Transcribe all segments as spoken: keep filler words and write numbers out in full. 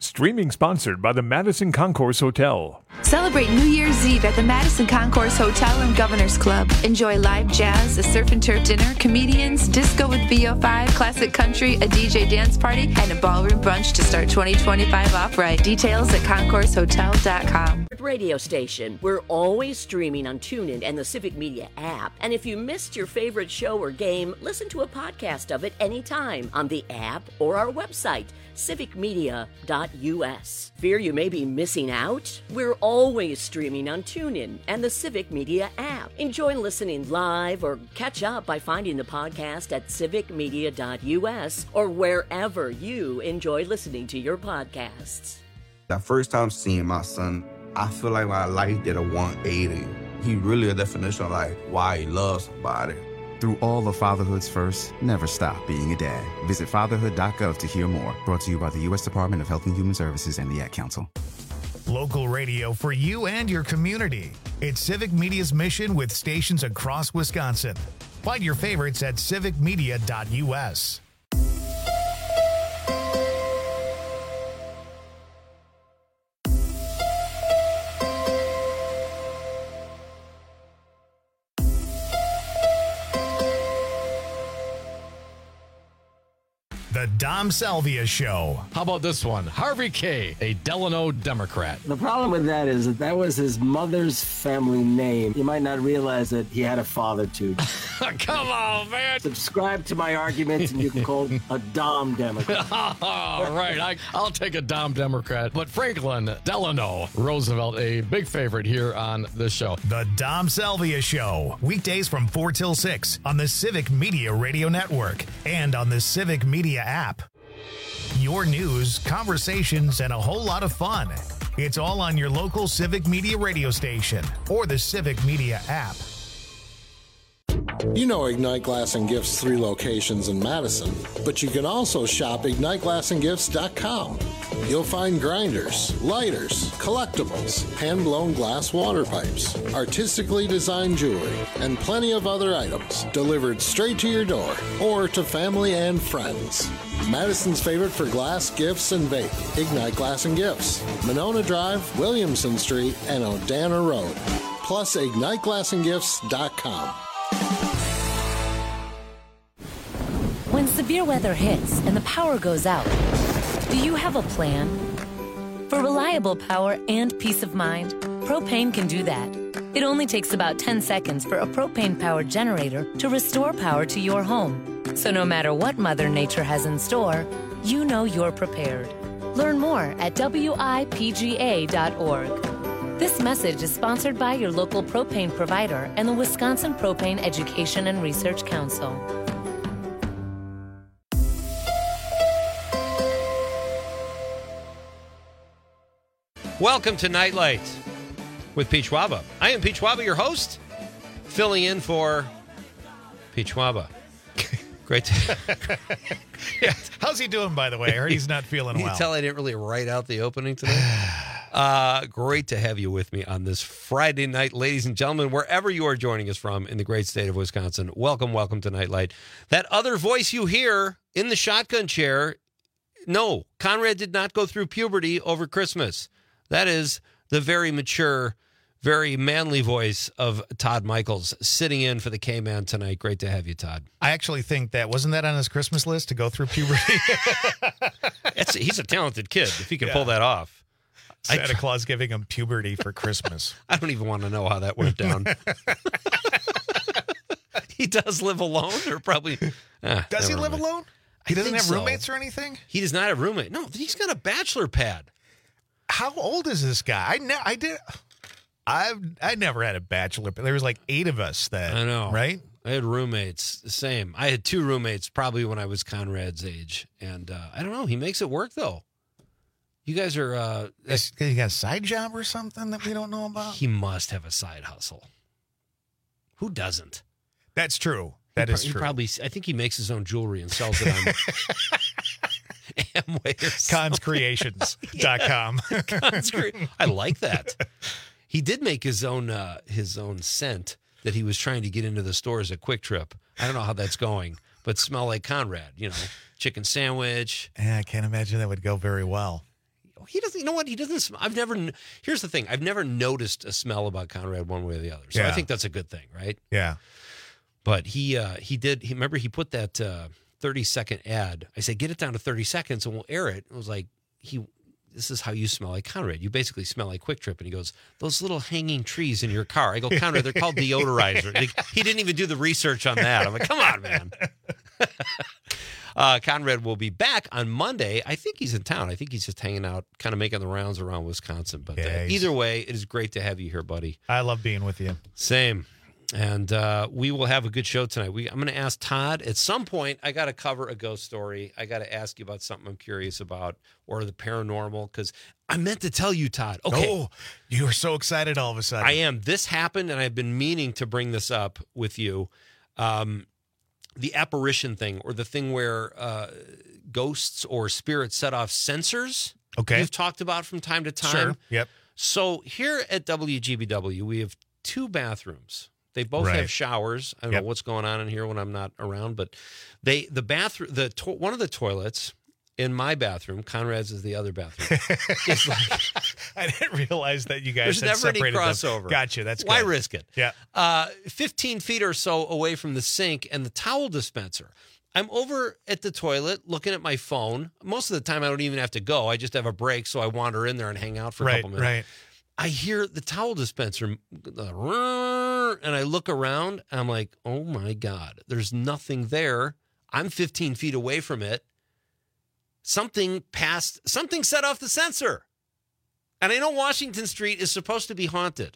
Streaming sponsored by the Madison Concourse Hotel. Celebrate New Year's Eve at the Madison Concourse Hotel and Governor's Club. Enjoy live jazz, a surf and turf dinner, comedians, disco with V O five, classic country, a D J dance party, and a ballroom brunch to start twenty twenty-five off right. Details at concourse hotel dot com. Radio station. We're always streaming on TuneIn and the Civic Media app. And if you missed your favorite show or game, listen to a podcast of it anytime on the app or our website, civic media dot u s. Fear you may be missing out? We're always streaming on TuneIn and the Civic Media app. Enjoy listening live or catch up by finding the podcast at civic media dot u s or wherever you enjoy listening to your podcasts. The first time seeing my son, I feel like my life did a one eighty. He really a definition of like why he loves somebody. Through all of fatherhood's first, never stop being a dad. Visit fatherhood dot gov to hear more. Brought to you by the U S Department of Health and Human Services and the Ad Council. Local radio for you and your community. It's Civic Media's mission with stations across Wisconsin. Find your favorites at civic media dot u s. The Dom Salvia Show. How about this one? Harvey Kaye, a Delano Democrat. The problem with that is that that was his mother's family name. You might not realize that he had a father too. Come on, man. Subscribe to my arguments and you can call it a Dom Democrat. All right, I, I'll take a Dom Democrat. But Franklin Delano Roosevelt, a big favorite here on the show. The Dom Salvia Show. Weekdays from four till six on the Civic Media Radio Network and on the Civic Media app. Your news, conversations, and a whole lot of fun. It's all on your local Civic Media radio station or the Civic Media app. You know Ignite Glass and Gifts' three locations in Madison, but you can also shop ignite glass and gifts dot com. You'll find grinders, lighters, collectibles, hand-blown glass water pipes, artistically designed jewelry, and plenty of other items delivered straight to your door or to family and friends. Madison's favorite for glass, gifts, and vape, Ignite Glass and Gifts, Monona Drive, Williamson Street, and Odana Road. Plus ignite glass and gifts dot com. When severe weather hits and the power goes out, do you have a plan? For reliable power and peace of mind, Propane can do that. It only takes about ten seconds for a propane-powered generator to restore power to your home. So no matter what Mother Nature has in store, you know you're prepared. Learn more at w i p g a dot org. This message is sponsored by your local propane provider and the Wisconsin Propane Education and Research Council. Welcome to Nightlight with Pete Schwaba. I am Pete Schwaba, your host, filling in for Pete Schwaba. Great to... Yeah. How's he doing, by the way? I heard he's not feeling you well. You tell I didn't really write out the opening today. Uh, great to have you with me on this Friday night, ladies and gentlemen, wherever you are joining us from in the great state of Wisconsin. Welcome, welcome to Nightlight. That other voice you hear in the shotgun chair, no, Conrad did not go through puberty over Christmas. That is the very mature, very manly voice of Todd Michaels sitting in for the K-Man tonight. Great to have you, Todd. I actually think that, wasn't that on his Christmas list to go through puberty? It's, he's a talented kid if he can Yeah. pull that off. Santa I, Claus giving him puberty for Christmas. I don't even want to know how that went down. He does live alone or probably... Ah, Does he live mind. alone? He I doesn't think have so. roommates or anything? He does not have roommate. No, he's got a bachelor pad. How old is this guy? I ne- I did. I've I never had a bachelor. But there was like eight of us that I know, right? I had roommates. The same. I had two roommates probably when I was Conrad's age, and uh, I don't know. He makes it work though. You guys are. Uh, you got a side job or something that we don't know about? He must have a side hustle. Who doesn't? That's true. That he is pro- true. He probably. I think he makes his own jewelry and sells it on Amway or cons creations dot com. Cons Cre- I like that. He did make his own uh, his own scent that he was trying to get into the stores at Quick Trip. I don't know how that's going, but smell like Conrad. You know, chicken sandwich. Yeah, I can't imagine that would go very well. he doesn't. You know what? He doesn't. Sm- I've never. N- Here's the thing. I've never noticed a smell about Conrad one way or the other. So Yeah. I think that's a good thing, right? Yeah. But he uh, he did. He remember he put that uh, thirty second ad. I said, get it down to thirty seconds and we'll air it. It was like he. This is how you smell like Conrad. You basically smell like Quick Trip. And he goes, those little hanging trees in your car. I go, Conrad, they're called deodorizer. Like, he didn't even do the research on that. I'm like, come on, man. uh, Conrad will be back on Monday. I think he's in town. I think he's just hanging out, kind of making the rounds around Wisconsin. But uh, Yeah, he's- either way, it is great to have you here, buddy. I love being with you. Same. And uh, we will have a good show tonight. We, I'm going to ask Todd at some point. I got to cover a ghost story. I got to ask you about something I'm curious about, or the paranormal, because I meant to tell you, Todd. Okay, Oh, you were so excited all of a sudden. I am. This happened, and I've been meaning to bring this up with you. Um, the apparition thing, or the thing where uh, ghosts or spirits set off sensors. Okay. You've talked about from time to time. Sure. Yep. So here at W G B W, we have two bathrooms. They both Right. have showers. I don't Yep. know what's going on in here when I'm not around, but they the bathroom the to- one of the toilets in my bathroom, Conrad's is the other bathroom. It's like, I didn't realize that you guys there's had never any separated them. crossover. Gotcha. That's why good. risk it? Yeah. Uh, fifteen feet or so away from the sink and the towel dispenser. I'm over at the toilet looking at my phone. Most of the time, I don't even have to go. I just have a break, so I wander in there and hang out for a Right, couple minutes. right. I hear the towel dispenser, uh, and I look around, and I'm like, oh, my God. There's nothing there. I'm fifteen feet away from it. Something passed, something set off the sensor. And I know Washington Street is supposed to be haunted.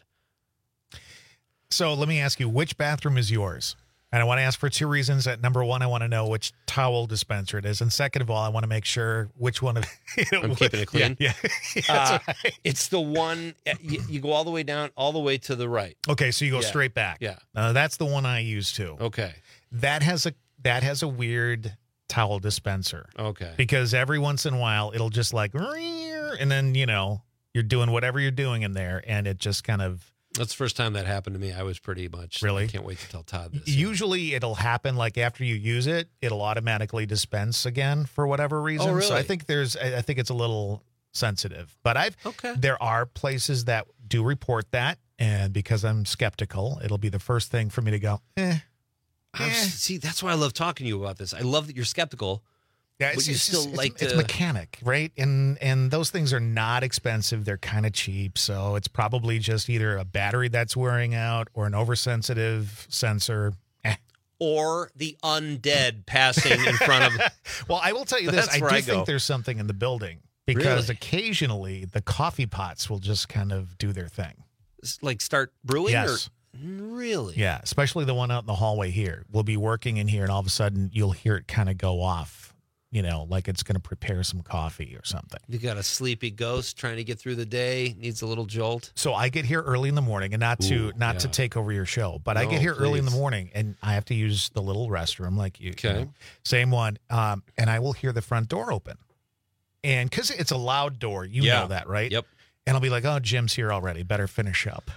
So let me ask you, which bathroom is yours? And I want to ask for two reasons. That number one, I want to know which towel dispenser it is, and second of all, I want to make sure which one of you know, I'm keeping it clean. Yeah, yeah. That's Uh, right. It's the one, you, you go all the way down, all the way to the right. Okay, so you go Yeah. straight back. Yeah. Uh, that's the one I use too. Okay. That has a that has a weird towel dispenser. Okay. Because every once in a while it'll just like, and then you know you're doing whatever you're doing in there, and it just kind of. That's the first time that happened to me. I was pretty much. Really? I can't wait to tell Todd this. Usually it'll happen like after you use it, it'll automatically dispense again for whatever reason. Oh, So I really? think there's, I I think it's a little sensitive. But I've, Okay. there are places that do report that, and because I'm skeptical, it'll be the first thing for me to go, eh. I'm- See, that's why I love talking to you about this. I love that you're skeptical. Yeah, but it's, you it's still just- like it's, it's to. mechanic, right? And and those things are not expensive. They're kind of cheap, so it's probably just either a battery that's wearing out or an oversensitive sensor. Eh. Or the undead passing in front of. Well, I will tell you this: That's I do where I think go. there's something in the building because Really? occasionally the coffee pots will just kind of do their thing. Like start brewing? Yes. Or, really? Yeah, especially the one out in the hallway here. We'll be working in here, and all of a sudden you'll hear it kind of go off. You know, like it's going to prepare some coffee or something. You got a sleepy ghost trying to get through the day, needs a little jolt. So I get here early in the morning, and not to Ooh, not to yeah. take over your show, but I No, get here early in the please. morning, and I have to use the little restroom, like you. you Okay. know, same one, um, and I will hear the front door open, and because it's a loud door, you Yeah. know that, right? Yep. And I'll be like, "Oh, Jim's here already. Better finish up."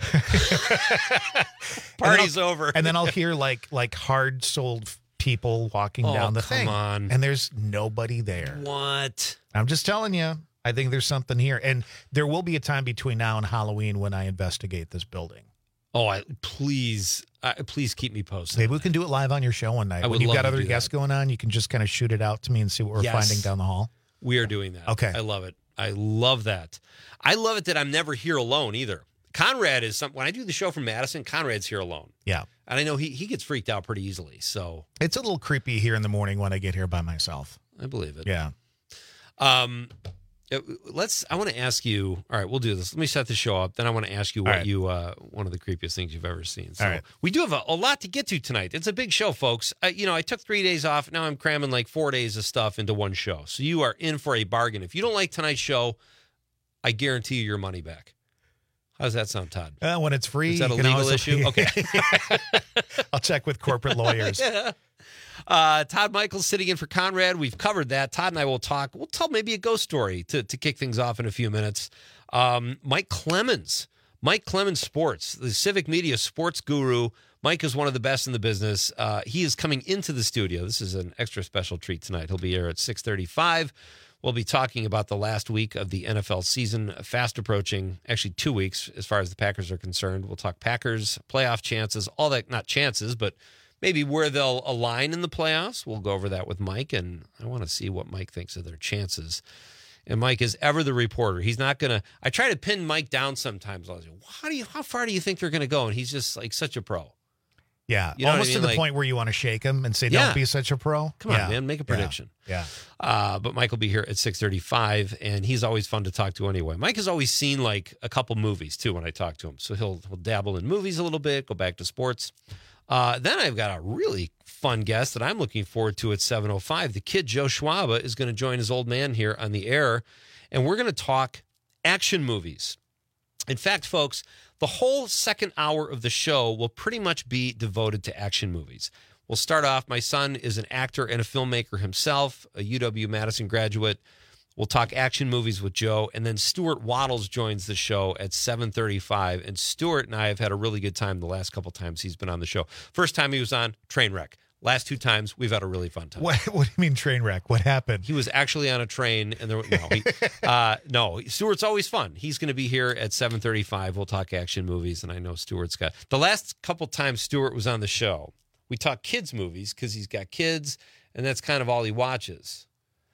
Party's and I'll- over. And then I'll hear like like hard souled people walking Oh, down the come thing, on. and there's nobody there. What? I'm just telling you. I think there's something here, and there will be a time between now and Halloween when I investigate this building. Oh, I, please, I, please keep me posted. Maybe we can do it live on your show one night. I would When you've love got to other do guests that. going on, you can just kind of shoot it out to me and see what we're Yes. finding down the hall. We are doing that. Okay. I love it. I love that. I love it that I'm never here alone either. Conrad is some when I do the show from Madison, Conrad's here alone. Yeah. And I know he he gets freaked out pretty easily. So It's a little creepy here in the morning when I get here by myself. I believe it. Yeah. Um it- let's I want to ask you, all right, we'll do this. Let me set the show up. Then I want to ask you what All right. you uh one of the creepiest things you've ever seen. So All right. we do have a, a lot to get to tonight. It's a big show, folks. Uh, you know, I took three days off. Now I'm cramming like four days of stuff into one show. So you are in for a bargain. If you don't like tonight's show, I guarantee you your money back. How does that sound, Todd? Uh, when it's free, Is that you a can legal always- issue? Okay. I'll check with corporate lawyers. Yeah. Uh, Todd Michaels sitting in for Conrad. We've covered that. Todd and I will talk. We'll tell maybe a ghost story to, to kick things off in a few minutes. Um, Mike Clemens. Mike Clemens Sports, the Civic Media sports guru. Mike is one of the best in the business. Uh, he is coming into the studio. This is an extra special treat tonight. He'll be here at six thirty-five. We'll be talking about the last week of the N F L season, fast approaching, actually two weeks as far as the Packers are concerned. We'll talk Packers, playoff chances, all that, not chances, but maybe where they'll align in the playoffs. We'll go over that with Mike, and I want to see what Mike thinks of their chances. And Mike is ever the reporter. He's not going to, I try to pin Mike down sometimes. I was like, how, do you, how far do you think they're going to go? And he's just like such a pro. Yeah, you know almost I mean? to the like, point where you want to shake him and say, don't yeah. be such a pro. Come on, yeah. man, make a prediction. Yeah. yeah. Uh, but Mike will be here at six thirty-five, and he's always fun to talk to anyway. Mike has always seen like a couple movies, too, when I talk to him. So he'll, he'll dabble in movies a little bit, go back to sports. Uh, then I've got a really fun guest that I'm looking forward to at seven oh five. The kid, Joe Schwaba, is going to join his old man here on the air, and we're going to talk action movies. In fact, folks, the whole second hour of the show will pretty much be devoted to action movies. We'll start off. My son is an actor and a filmmaker himself, a U W-Madison graduate. We'll talk action movies with Joe. And then Stuart Waddles joins the show at seven thirty-five. And Stuart and I have had a really good time the last couple times he's been on the show. First time he was on, train wreck. Last two times, we've had a really fun time. What, what do you mean train wreck? What happened? He was actually on a train, and there no, he, uh, no. Stuart's always fun. He's going to be here at seven thirty-five. We'll talk action movies, and I know Stuart's got the last couple times Stuart was on the show. We talk kids movies because he's got kids, and that's kind of all he watches.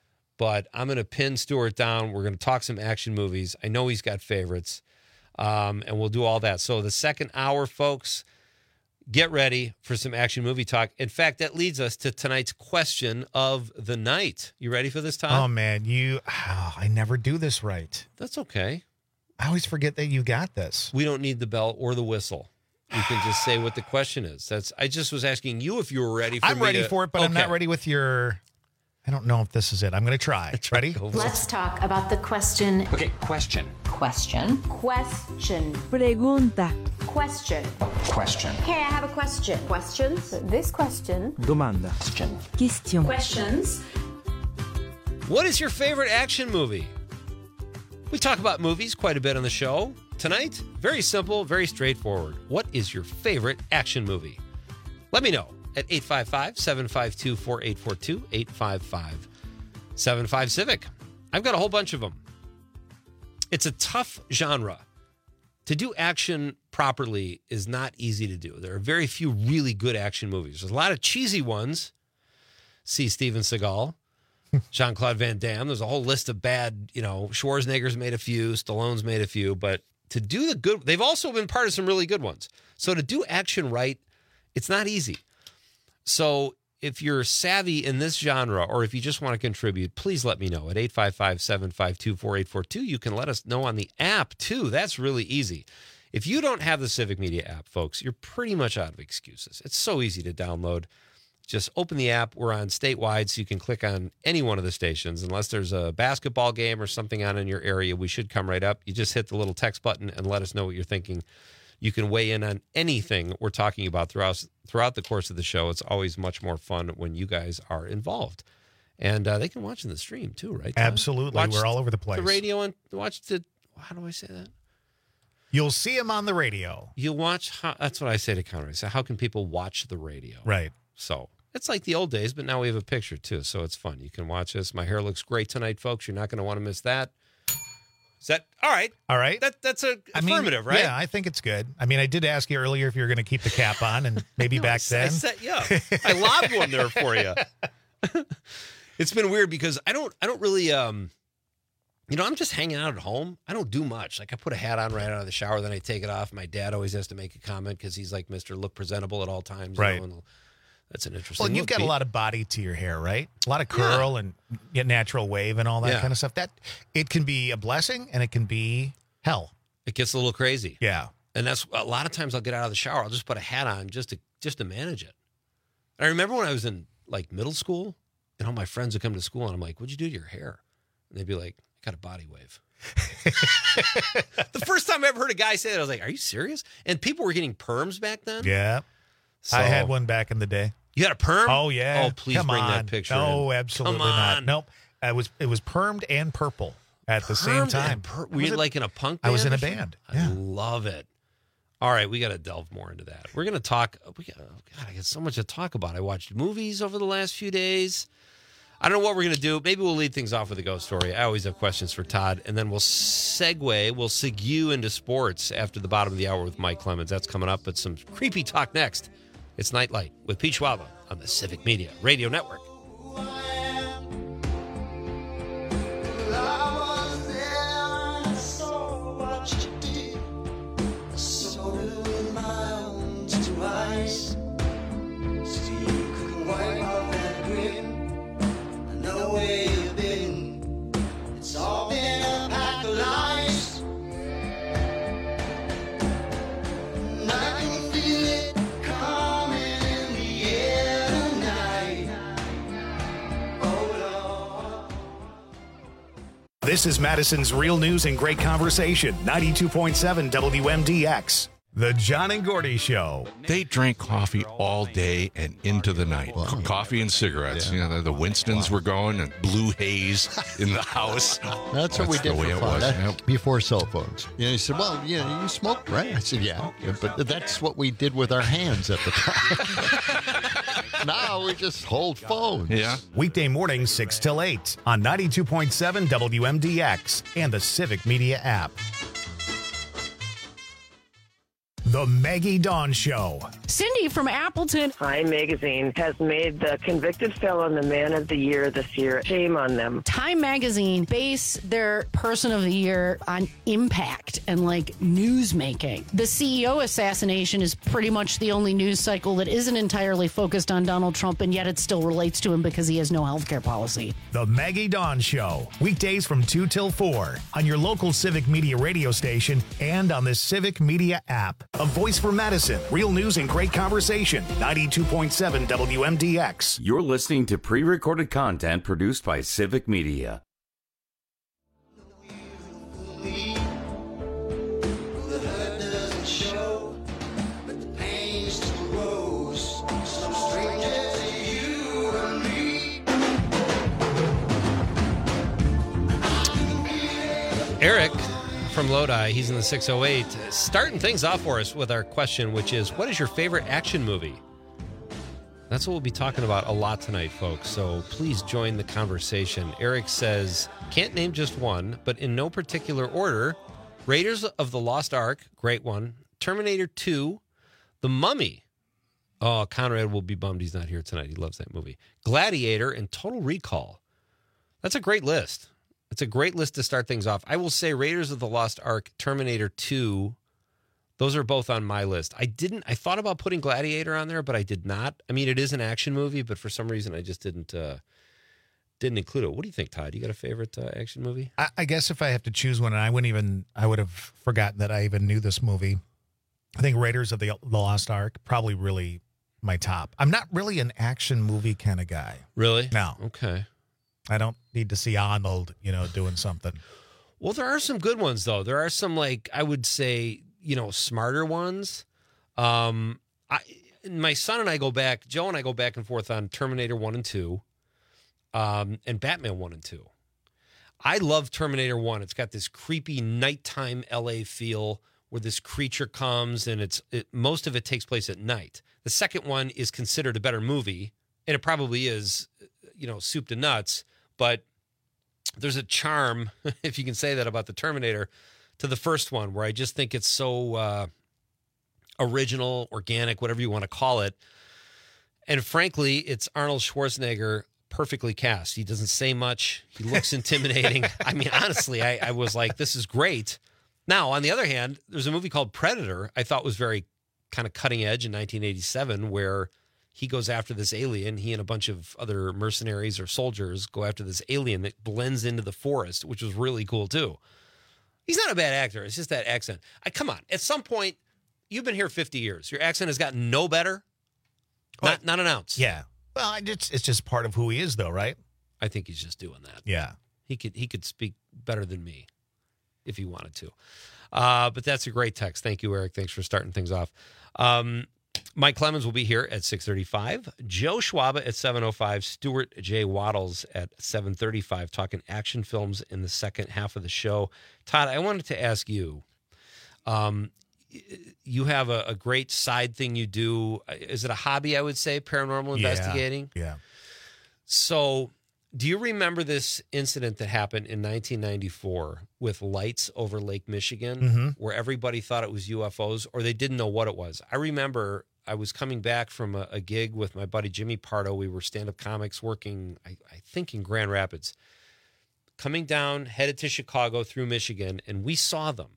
But I'm going to pin Stuart down. We're going to talk some action movies. I know he's got favorites, um, and we'll do all that. So the second hour, folks. Get ready for some action movie talk. In fact, that leads us to tonight's question of the night. You ready for this, Tom? Oh, man, you, oh, I never do this right. That's okay. I always forget that you got this. We don't need the bell or the whistle. You can just say what the question is. That's. I just was asking you if you were ready for I'm me ready to, for it, but okay. I'm not ready with your, I don't know if this is it. I'm going to try. Ready? Let's talk about the question. Okay, question. Question. Question. Pregunta. Question. Question. Okay, I have a question. Questions? This question. Domanda. Question. Question. Questions. What is your favorite action movie? We talk about movies quite a bit on the show. Tonight, very simple, very straightforward. What is your favorite action movie? Let me know at eight five five, seven five two, four eight four two, eight five five, seven five Civic. I've got a whole bunch of them. It's a tough genre. To do action properly is not easy to do. There are very few really good action movies. There's a lot of cheesy ones. See Steven Seagal, Jean-Claude Van Damme. There's a whole list of bad, you know, Schwarzenegger's made a few, Stallone's made a few, but to do the good, they've also been part of some really good ones. So to do action right, it's not easy. So if you're savvy in this genre, or if you just want to contribute, please let me know at eight five five, seven five two, four eight four two. You can let us know on the app, too. That's really easy. If you don't have the Civic Media app, folks, you're pretty much out of excuses. It's so easy to download. Just open the app. We're on statewide, so you can click on any one of the stations. Unless there's a basketball game or something on in your area, we should come right up. You just hit the little text button and let us know what you're thinking. You can weigh in on anything we're talking about throughout throughout the course of the show. It's always much more fun when you guys are involved. And uh, they can watch in the stream, too, right, Tom? Absolutely. Watch We're all over the place. The radio and watch the, how do I say that? You'll see them on the radio. You'll watch, how, that's what I say to Conrad. I say, how can people watch the radio? Right. So it's like the old days, but now we have a picture, too. So it's fun. You can watch this. My hair looks great tonight, folks. You're not going to want to miss that. Is that all right? All right. That that's a I mean, affirmative, right? Yeah, I think it's good. I mean, I did ask you earlier if you were going to keep the cap on, and maybe no, back I, then. I set you up. I lobbed one there for you. It's been weird because I don't I don't really um you know, I'm just hanging out at home. I don't do much. Like I put a hat on right out of the shower, then I take it off. My dad always has to make a comment because he's like Mister Look Presentable at all times. Right. You know, and that's an interesting. Well, you've look, got Pete. a lot of body to your hair, right? A lot of curl Yeah. and get natural wave and all that Yeah. kind of stuff. That it can be a blessing and it can be hell. It gets a little crazy. Yeah. And that's a lot of times I'll get out of the shower. I'll just put a hat on just to just to manage it. I remember when I was in like middle school, and all my friends would come to school, and I'm like, "What'd you do to your hair?" And they'd be like, "I got a body wave." The first time I ever heard a guy say that, I was like, "Are you serious?" And people were getting perms back then. Yeah. So- I had one back in the day. You had a perm? Oh yeah. Oh, please Come bring on. that picture. No, in. absolutely Come not. on. Nope. I was it was permed and purple at the same Permed time. and per- I were you was like in a punk I band? was in or a something? band. I Yeah. love it. All right, we got to delve more into that. We're going to talk. We got, oh God, I got so much to talk about. I watched movies over the last few days. I don't know what we're going to do. Maybe we'll lead things off with a ghost story. I always have questions for Todd. And then we'll segue, we'll segue into sports after the bottom of the hour with Mike Clemens. That's coming up, but some creepy talk next. It's Nightlight with Pete Schwaba on the Civic Media Radio Network. This is Madison's Real News and Great Conversation, ninety-two point seven W M D X. The John and Gordy Show. They drank coffee all day and into the night. Co- coffee and cigarettes. Yeah. You know, the Winstons wow. were going and blue haze in the house. That's, That's what we did the way for it fun. was. That, yep. Before cell phones. You know, he said, well, you know, you smoked, right? I said, yeah. yeah but that's what we did with our hands at the time. Now we just hold phones. Yeah. Weekday mornings, six till eight on ninety-two point seven W M D X and the Civic Media app. The Maggie Dawn Show. Cindy from Appleton. Time Magazine has made the convicted felon the man of the year this year. Shame on them. Time Magazine base their person of the year on impact and like news making. The C E O assassination is pretty much the only news cycle that isn't entirely focused on Donald Trump, and yet it still relates to him because he has no health care policy. The Maggie Dawn Show. Weekdays from two till four on your local Civic Media radio station and on the Civic Media app. A voice for Madison. Real news and great conversation. ninety-two point seven W M D X. You're listening to pre-recorded content produced by Civic Media. Eric from Lodi, he's in the six oh eight, starting things off for us with our question, which is, what is your favorite action movie? That's what we'll be talking about a lot tonight, folks, so please join the conversation. Eric says, can't name just one, but in no particular order, Raiders of the Lost Ark, great one, Terminator two, The Mummy. Oh, Conrad will be bummed he's not here tonight. He loves that movie. Gladiator and Total Recall. That's a great list. It's a great list to start things off. I will say Raiders of the Lost Ark, Terminator two, those are both on my list. I didn't, I thought about putting Gladiator on there, but I did not. I mean, it is an action movie, but for some reason I just didn't uh, didn't include it. What do you think, Todd? You got a favorite uh, action movie? I, I guess if I have to choose one, and I wouldn't even, I would have forgotten that I even knew this movie. I think Raiders of the, the Lost Ark, probably really my top. I'm not really an action movie kind of guy. Really? No. Okay. I don't need to see Arnold, you know, doing something. Well, there are some good ones, though. There are some, like, I would say, you know, smarter ones. Um, I, my son and I go back, Joe and I go back and forth on Terminator one and two um, and Batman one and two. I love Terminator one. It's got this creepy nighttime L A feel where this creature comes, and it's it, most of it takes place at night. The second one is considered a better movie, and it probably is, you know, soup to nuts. But there's a charm, if you can say that about the Terminator, to the first one, where I just think it's so uh, original, organic, whatever you want to call it. And frankly, it's Arnold Schwarzenegger perfectly cast. He doesn't say much. He looks intimidating. I mean, honestly, I, I was like, this is great. Now, on the other hand, there's a movie called Predator I thought was very kind of cutting edge in nineteen eighty-seven, where he goes after this alien. He and a bunch of other mercenaries or soldiers go after this alien that blends into the forest, which was really cool too. He's not a bad actor. It's just that accent. I, come on. At some point, you've been here fifty years. Your accent has gotten no better. Not, not an ounce. Yeah. Well, it's, it's just part of who he is, though, right? I think he's just doing that. Yeah. He could he could speak better than me if he wanted to. Uh, but that's a great text. Thank you, Eric. Thanks for starting things off. Um, Mike Clemens will be here at six thirty-five. Joe Schwaba at seven oh five. Stuart J. Waddles at seven thirty-five, talking action films in the second half of the show. Todd, I wanted to ask you, um, you have a, a great side thing you do. Is it a hobby, I would say, paranormal investigating? Yeah. yeah. So Do you remember this incident that happened in nineteen ninety-four with lights over Lake Michigan, Mhm. where everybody thought it was U F Os or they didn't know what it was? I remember I was coming back from a, a gig with my buddy Jimmy Pardo. We were stand-up comics working, I, I think, in Grand Rapids. Coming down, headed to Chicago through Michigan, and we saw them.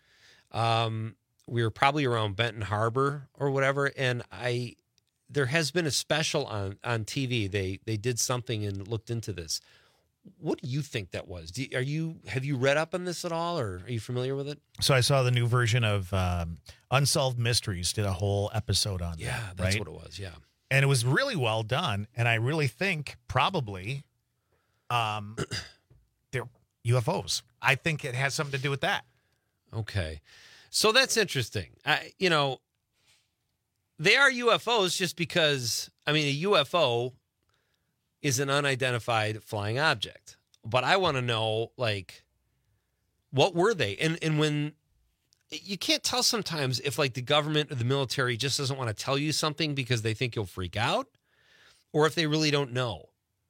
Um, we were probably around Benton Harbor or whatever, and I... There has been a special on, on T V. They they did something and looked into this. What do you think that was? Do, are you have you read up on this at all, or are you familiar with it? So I saw the new version of um, Unsolved Mysteries did a whole episode on Yeah, that. that's right? what it was. Yeah, And it was really well done. And I really think probably um, they're U F Os. I think it has something to do with that. Okay, so that's interesting. I, you know, they are U F Os just because, I mean, a U F O is an unidentified flying object. But I want to know, like, what were they? And and when you can't tell sometimes if, like, the government or the military just doesn't want to tell you something because they think you'll freak out, or if they really don't know.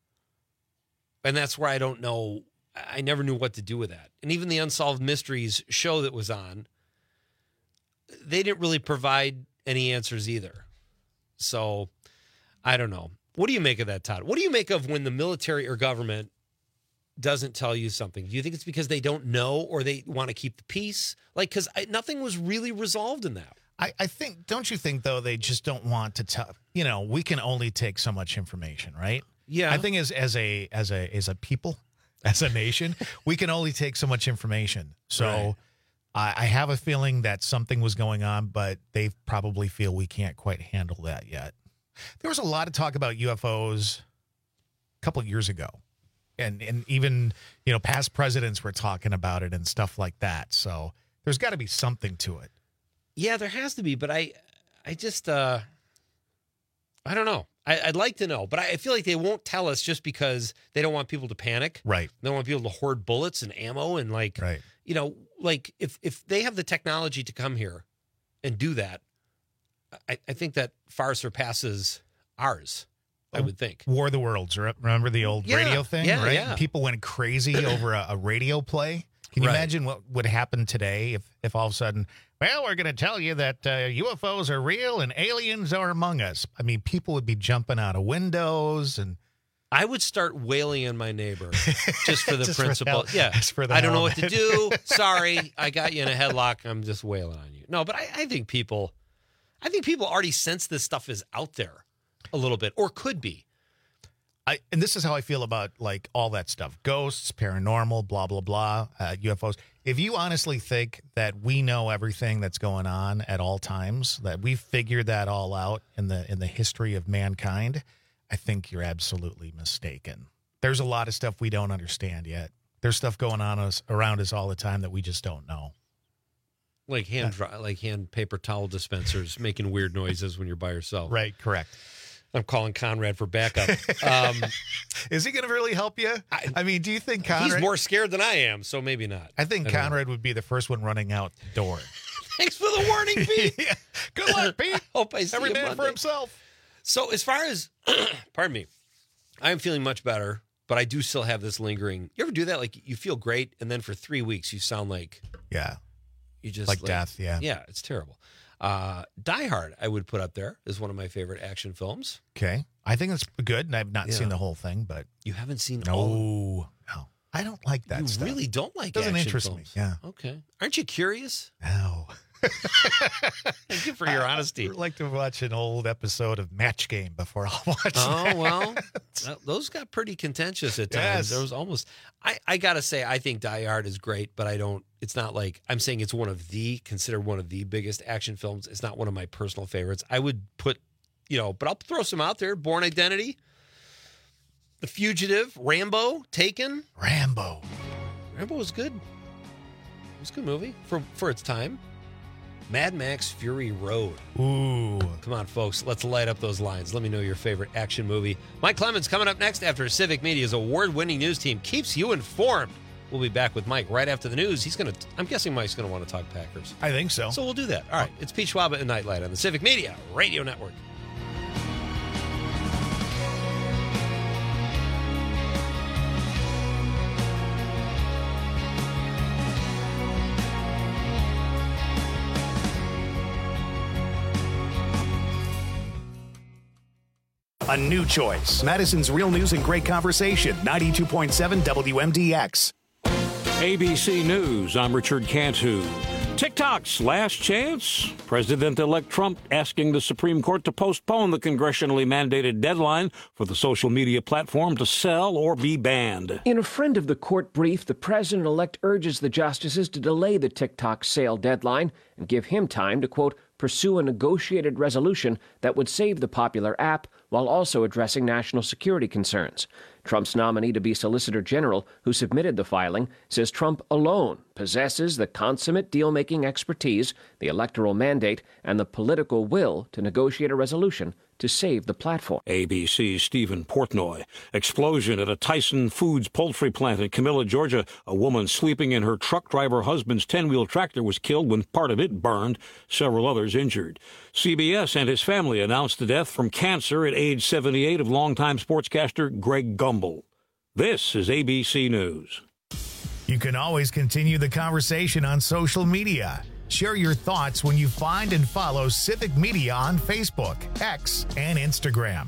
And that's where I don't know. I never knew what to do with that. And even the Unsolved Mysteries show that was on, they didn't really provide any answers either. So I don't know. What do you make of that, Todd? What do you make of when the military or government doesn't tell you something? Do you think it's because they don't know or they want to keep the peace? Like, because nothing was really resolved in that. I, I think, don't you think, though, they just don't want to tell, you know, we can only take so much information, right? Yeah. I think as, as a, as a, as a people, as a nation, we can only take so much information. So Right. I, I have a feeling that something was going on, but they probably feel we can't quite handle that yet. There was a lot of talk about U F Os a couple of years ago. And and even, you know, past presidents were talking about it and stuff like that. So there's got to be something to it. Yeah, there has to be, but I, I just, uh, I don't know. I, I'd like to know, but I feel like they won't tell us just because they don't want people to panic. Right. They don't want people to hoard bullets and ammo and like, right. you know, like if if they have the technology to come here and do that, I, I think that far surpasses ours. I would think. War of the Worlds. re- Remember the old Yeah, radio thing, yeah, right? yeah. People went crazy over a, a radio play. Can you Right. imagine what would happen today if, if all of a sudden, well, we're going to tell you that uh, U F Os are real and aliens are among us? I mean, people would be jumping out of windows and. I would start wailing on my neighbor just for the Just for the principle. hell- yeah. just for the I don't hell know of what to it. do. Sorry. I got you in a headlock. I'm just wailing on you. No, but I, I think people, I think people already sense this stuff is out there a little bit or could be. I, and this is how I feel about like all that stuff. Ghosts, paranormal, blah, blah, blah, uh, U F Os. If you honestly think that we know everything that's going on at all times, that we've figured that all out in the in the history of mankind, I think you're absolutely mistaken. There's a lot of stuff we don't understand yet. There's stuff going on us around us all the time that we just don't know. Like hand, dry, like hand paper towel dispensers making weird noises when you're by yourself. Right, correct. I'm calling Conrad for backup. Um, Is he going to really help you? I, I mean, do you think Conrad? he's more scared than I am, so maybe not. I think I don't know. Conrad would be the first one running out the door. Thanks for the warning, Pete. Yeah. Good luck, Pete. I hope I see Every you man for Monday. himself. So as far as, pardon me, I am feeling much better, but I do still have this lingering. You ever do that? Like you feel great, and then for three weeks you sound like Yeah. you just Like death, yeah. yeah, it's terrible. Uh, Die Hard, I would put up there as one of my favorite action films. Okay. I think it's good, and I've not Yeah. seen the whole thing, but You haven't seen no, all. no, I don't like that You stuff. really don't like Doesn't action interest films. me. Yeah. Okay. Aren't you curious? No. Thank you for your honesty. I'd like to watch an old episode of Match Game before I'll watch Oh that. well, th- those got pretty contentious at times. Yes. There was almost. I I gotta say, I think Die Hard is great, but I don't. It's not like I'm saying it's one of the considered one of the biggest action films. It's not one of my personal favorites. I would put, you know, but I'll throw some out there. Born Identity, The Fugitive, Rambo, Taken. Rambo. Rambo was good. It was a good movie for for its time. Mad Max Fury Road. Ooh. Come on, folks. Let's light up those lines. Let me know your favorite action movie. Mike Clemens coming up next after Civic Media's award-winning news team keeps you informed. We'll be back with Mike right after the news. He's going to, I'm guessing Mike's going to want to talk Packers. I think so. So we'll do that. All right. It's Pete Schwab at Nightlight on the Civic Media Radio Network. a new choice. Madison's Real News and Great Conversation, ninety-two point seven W M D X. A B C News, I'm Richard Cantu. TikTok's last chance? President-elect Trump asking the Supreme Court to postpone the congressionally mandated deadline for the social media platform to sell or be banned. In a friend of the court brief, the president-elect urges the justices to delay the TikTok sale deadline and give him time to, quote, pursue a negotiated resolution that would save the popular app while also addressing national security concerns. Trump's nominee to be Solicitor General, who submitted the filing, says Trump alone possesses the consummate deal-making expertise, the electoral mandate, and the political will to negotiate a resolution to save the platform. A B C's Stephen Portnoy. Explosion at a Tyson Foods poultry plant in Camilla, Georgia. A woman sleeping in her truck driver husband's ten-wheel tractor was killed when part of it burned. Several others injured. C B S and his family announced the death from cancer at age seventy-eight of longtime sportscaster Greg Gumbel. This is A B C News. You can always continue the conversation on social media. Share your thoughts when you find and follow Civic Media on Facebook, X, and Instagram.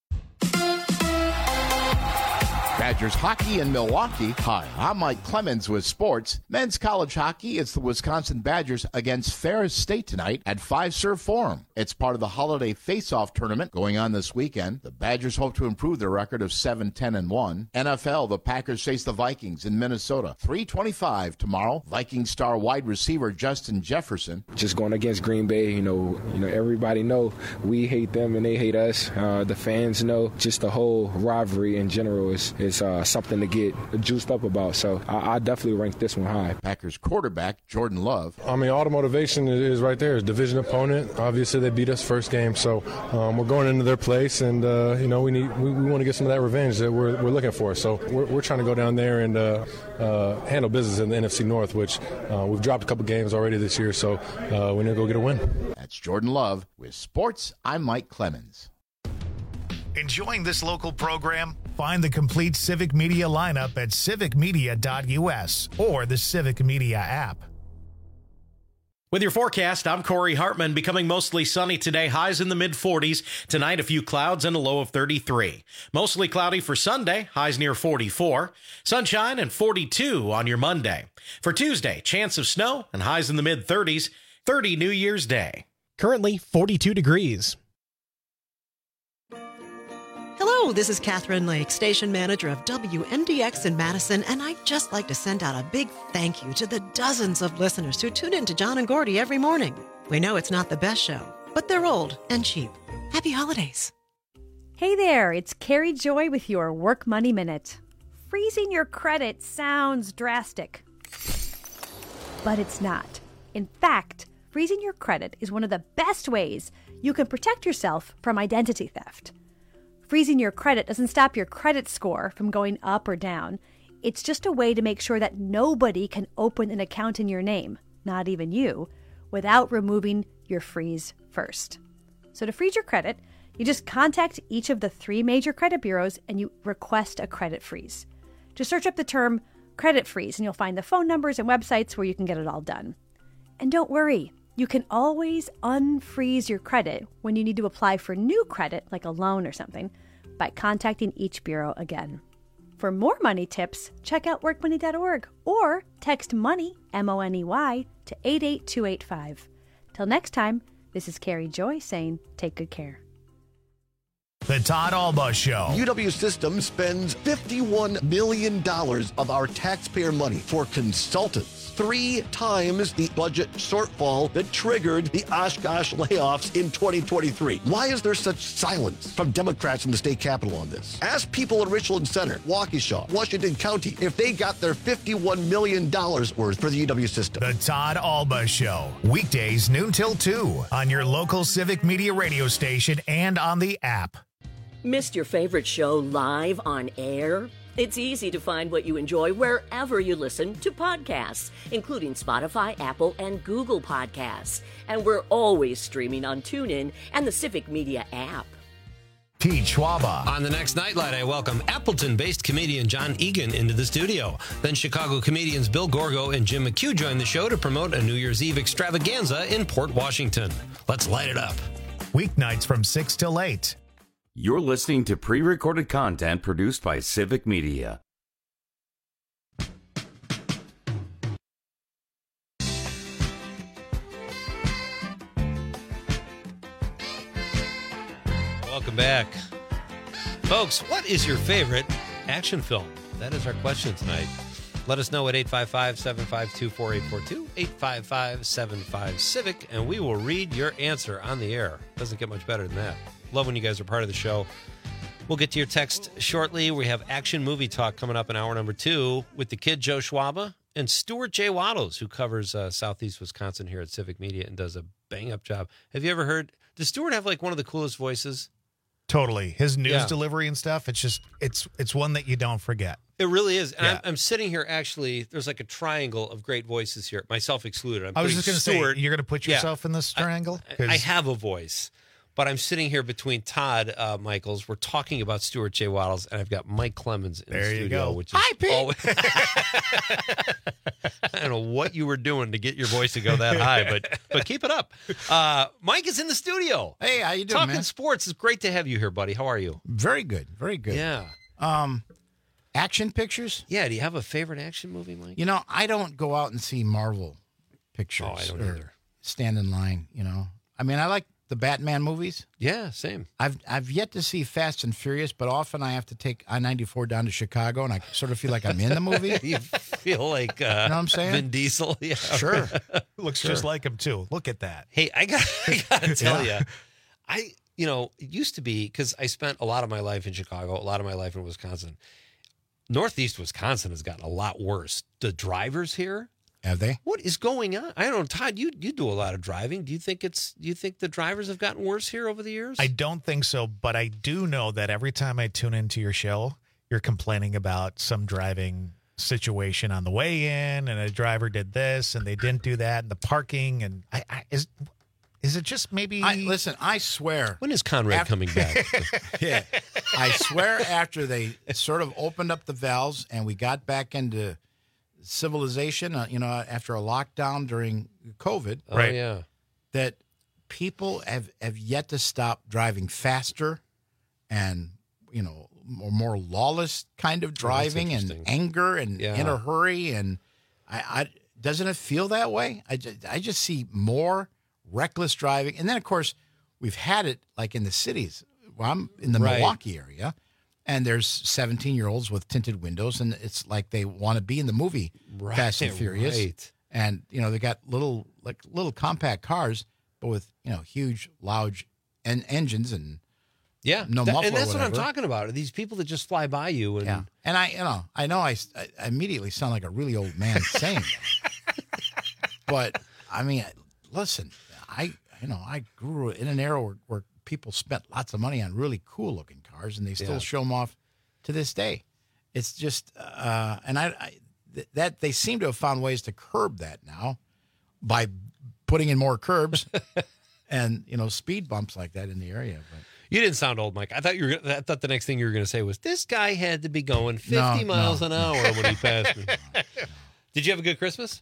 Badgers hockey in Milwaukee. Hi, I'm Mike Clemens with sports. Men's college hockey, it's the Wisconsin Badgers against Ferris State tonight at Five Serve Forum. It's part of the holiday face-off tournament going on this weekend. The Badgers hope to improve their record of seven ten and one. N F L, the Packers face the Vikings in Minnesota. three twenty-five tomorrow. Viking star wide receiver Justin Jefferson. Just going against Green Bay, you know, you know, everybody know we hate them and they hate us. Uh, the fans know. Just the whole rivalry in general is is uh, something to get juiced up about. So I, I definitely rank this one high. Packers quarterback Jordan Love. I mean, all the motivation is right there. It's division opponent. Obviously, they beat us first game, so um, we're going into their place, and uh, you know we need we, we want to get some of that revenge that we're we're looking for. So we're we're trying to go down there and uh, uh, handle business in the N F C North, which uh, we've dropped a couple games already this year. So uh, we need to go get a win. That's Jordan Love with sports. I'm Mike Clemens. Enjoying this local program? Find the complete Civic Media lineup at civic media dot U S or the Civic Media app. With your forecast, I'm Corey Hartman. Becoming mostly sunny today, highs in the mid forties. Tonight, a few clouds and a low of thirty-three. Mostly cloudy for Sunday, highs near forty-four. Sunshine and forty-two on your Monday. For Tuesday, chance of snow and highs in the mid thirties. thirty New Year's Day. Currently forty-two degrees. Hello, this is Catherine Lake, station manager of W M D X in Madison, and I'd just like to send out a big thank you to the dozens of listeners who tune in to John and Gordy every morning. We know it's not the best show, but they're old and cheap. Happy holidays. Hey there, it's Carrie Joy with your Work Money Minute. Freezing your credit sounds drastic, but it's not. In fact, freezing your credit is one of the best ways you can protect yourself from identity theft. Freezing your credit doesn't stop your credit score from going up or down. It's just a way to make sure that nobody can open an account in your name, not even you, without removing your freeze first. So to freeze your credit, you just contact each of the three major credit bureaus and you request a credit freeze. Just search up the term credit freeze and you'll find the phone numbers and websites where you can get it all done. And don't worry, you can always unfreeze your credit when you need to apply for new credit, like a loan or something, by contacting each bureau again. For more money tips, check out work money dot org or text MONEY, M O N E Y, to eight eight two eight five. Till next time, this is Carrie Joy saying take good care. The Todd Alba Show. U W Systems spends fifty-one million dollars of our taxpayer money for consultants. Three times the budget shortfall that triggered the Oshkosh layoffs in twenty twenty-three. Why is there such silence from Democrats in the state capitol on this? Ask people in Richland Center, Waukesha, Washington County if they got their fifty-one million dollars worth for the U W system. The Todd Alba Show. Weekdays noon till two on your local Civic Media radio station and on the app. Missed your favorite show live on air? It's easy to find what you enjoy wherever you listen to podcasts, including Spotify, Apple, and Google Podcasts. And we're always streaming on TuneIn and the Civic Media app. Pete Schwaba. On the next Nightlight, I welcome Appleton-based comedian John Egan into the studio. Then Chicago comedians Bill Gorgo and Jim McHugh join the show to promote a New Year's Eve extravaganza in Port Washington. Let's light it up. Weeknights from six till eight. You're listening to pre-recorded content produced by Civic Media. Welcome back. Folks, what is your favorite action film? That is our question tonight. Let us know at eight five five, seven five two, four eight four two, eight five five, seven five, Civic, and we will read your answer on the air. Doesn't get much better than that. Love when you guys are part of the show. We'll get to your text shortly. We have Action Movie Talk coming up in hour number two with the kid Joe Schwaba and Stuart J. Waddles, who covers uh, Southeast Wisconsin here at Civic Media and does a bang-up job. Have you ever heard, does Stuart have like one of the coolest voices? Totally. His news Yeah. delivery and stuff, it's just, it's it's one that you don't forget. It really is. And Yeah. I'm, I'm sitting here actually, there's like a triangle of great voices here, myself excluded. I'm I was putting just going to say, Stuart- you're going to put Yeah. yourself in this triangle? I, 'Cause- I have a voice, but I'm sitting here between Todd uh, Michaels. We're talking about Stuart J. Waddles, and I've got Mike Clemens in There the you studio, go. which is Hi, Pete. always. I don't know what you were doing to get your voice to go that high, but but keep it up. Uh, Mike is in the studio. Hey, how you doing, Talking man? sports. It's great to have you here, buddy. How are you? Very good, very good. Yeah. Um, action pictures? Yeah. Do you have a favorite action movie, Mike? You know, I don't go out and see Marvel pictures. Oh, I don't or either. Stand in line. You know, I mean, I like the Batman movies. Yeah, same. I've I've yet to see Fast and Furious, but often I have to take I ninety-four down to Chicago, and I sort of feel like I'm in the movie. You feel like uh, You know what I'm saying? Vin Diesel. Yeah. Sure. Looks Sure. just like him, too. Look at that. Hey, I got I gotta tell Yeah. you, I you know it used to be because I spent a lot of my life in Chicago, a lot of my life in Wisconsin. Northeast Wisconsin has gotten a lot worse. The drivers here, have they? What is going on? I don't know, Todd. You you do a lot of driving. Do you think it's? Do you think the drivers have gotten worse here over the years? I don't think so, but I do know that every time I tune into your show, you're complaining about some driving situation on the way in, and a driver did this, and they didn't do that, and the parking, and I, I is is it just maybe? I, listen, I swear. When is Conrad After- coming back? Yeah, I swear. After they sort of opened up the valves and we got back into civilization, uh, you know, after a lockdown during COVID, Oh yeah. that people have, have yet to stop driving faster and, you know, more, more lawless kind of driving and interesting. anger and Yeah. in a hurry. And I, I doesn't it feel that way? I just, I just see more reckless driving. And then, of course, we've had it like in the cities. Well, I'm in the Right. Milwaukee area. And there's seventeen-year-olds with tinted windows, and it's like they want to be in the movie Right, Fast and Furious. right. And you know they got little like little compact cars, but with you know huge, loud en- engines and Yeah, no That- muffler. and that's or what I'm whatever. talking about. Are these people that just fly by you? And Yeah, and I you know I know I, I immediately sound like a really old man saying that. But I mean, listen, I you know I grew in an era where, where people spent lots of money on really cool looking cars, and they still Yeah. show them off to this day. It's just, uh, and I, I th- that they seem to have found ways to curb that now by putting in more curbs and you know speed bumps like that in the area. But You didn't sound old, Mike. I thought you were. I thought the next thing you were going to say was, "This guy had to be going fifty No, miles no, an no. hour when he passed me." Did you have a good Christmas?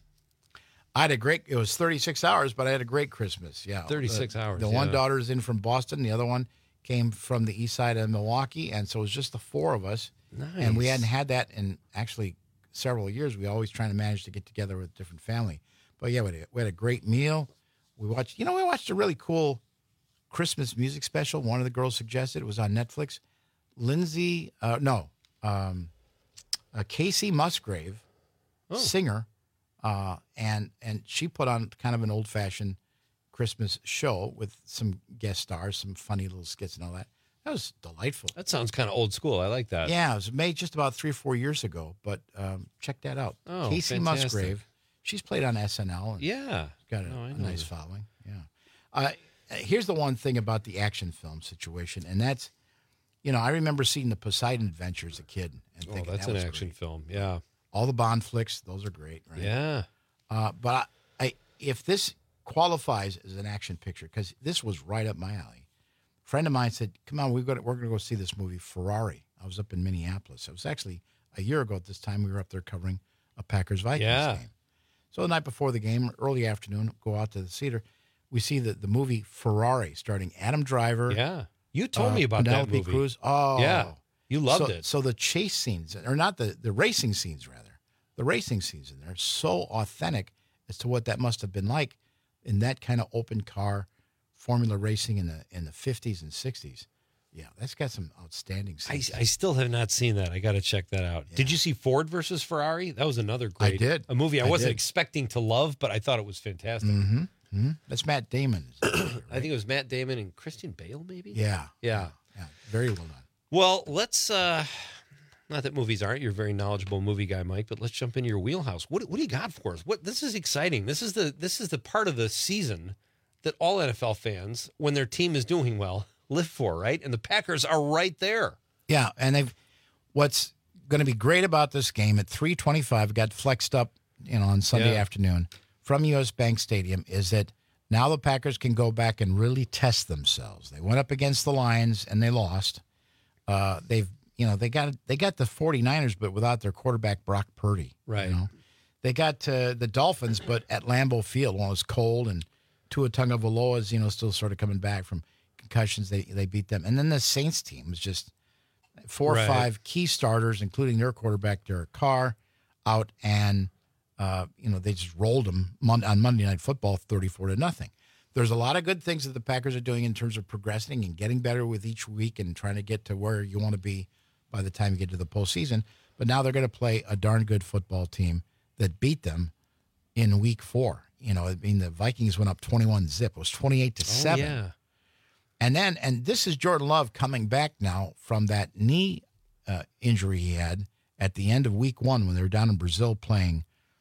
I had a great. It was thirty-six hours, but I had a great Christmas. Yeah, thirty-six The- hours, The one yeah. daughter's in from Boston. The other one came from the east side of Milwaukee, and so it was just the four of us. And we Nice. hadn't had that in actually several years. We always trying to manage to get together with a different family. But yeah, we had a, we had a great meal. We watched. You know, we watched a really cool Christmas music special. One of the girls suggested it was on Netflix. Lindsay, uh, no, um, uh, Casey Musgrave, Oh. singer. Uh, and and she put on kind of an old fashioned Christmas show with some guest stars, some funny little skits and all that. That was delightful. That sounds kind of old school. I like that. Yeah, it was made just about three or four years ago, but um, check that out. Oh, Casey fantastic. Musgrave. She's played on S N L. And Yeah. got a, No, I a know nice that. following. Yeah. Uh, here's the one thing about the action film situation, and that's, you know, I remember seeing the Poseidon Adventure as a kid and Oh, thinking that's that an was action great. film. Yeah. All the Bond flicks, those are great, right? Yeah. Uh, but I, I, if this qualifies as an action picture, because this was right up my alley. A friend of mine said, "Come on, we've got to, we're going to go see this movie, Ferrari." I was up in Minneapolis. It was actually a year ago at this time. We were up there covering a Packers Vikings Yeah. game. So the night before the game, early afternoon, go out to the theater. We see the, the movie Ferrari, starring Adam Driver, Yeah. You told uh, me about that Penelope movie. Cruz. Oh, yeah, you loved so, it. So the chase scenes, or not the the racing scenes, rather, the racing scenes in there, are so authentic as to what that must have been like in that kind of open car formula racing in the in the fifties and sixties. Yeah, that's got some outstanding I, scenes. I still have not seen that. I got to check that out. Did you see Ford versus Ferrari? That was another great. I did. A movie I, I wasn't did. expecting to love, but I thought it was fantastic. Mm-hmm. Mm-hmm. That's Matt Damon. I think it was Matt Damon and Christian Bale, maybe. Yeah. Yeah. Yeah. Very well done. Well, let's. uh Not that movies aren't. You're a very knowledgeable movie guy, Mike. But let's jump into your wheelhouse. What What do you got for us? What This is exciting. This is the This is the part of the season that all N F L fans, when their team is doing well, live for, right? And the Packers are right there. Yeah, and they've. What's going to be great about this game at three twenty-five, got flexed up, you know, on Sunday Yeah. afternoon from U S Bank Stadium, is that now the Packers can go back and really test themselves. They went up against the Lions and they lost. Uh, they've, you know, they got they got the 49ers, but without their quarterback Brock Purdy. Right. You know? They got uh, the Dolphins, but at Lambeau Field when it was cold, and Tua Tagovailoa is, you know, still sort of coming back from concussions. They they beat them, and then the Saints team was just four or Right. five key starters, including their quarterback Derek Carr, out, and uh, you know they just rolled them mon- on Monday Night Football, thirty-four to nothing. There's a lot of good things that the Packers are doing in terms of progressing and getting better with each week and trying to get to where you want to be by the time you get to the postseason. But now they're going to play a darn good football team that beat them in week four. You know, I mean, the Vikings went up twenty-one zip. It was twenty-eight to seven. Oh, yeah. And then, and this is Jordan Love coming back now from that knee uh, injury he had at the end of week one when they were down in Brazil playing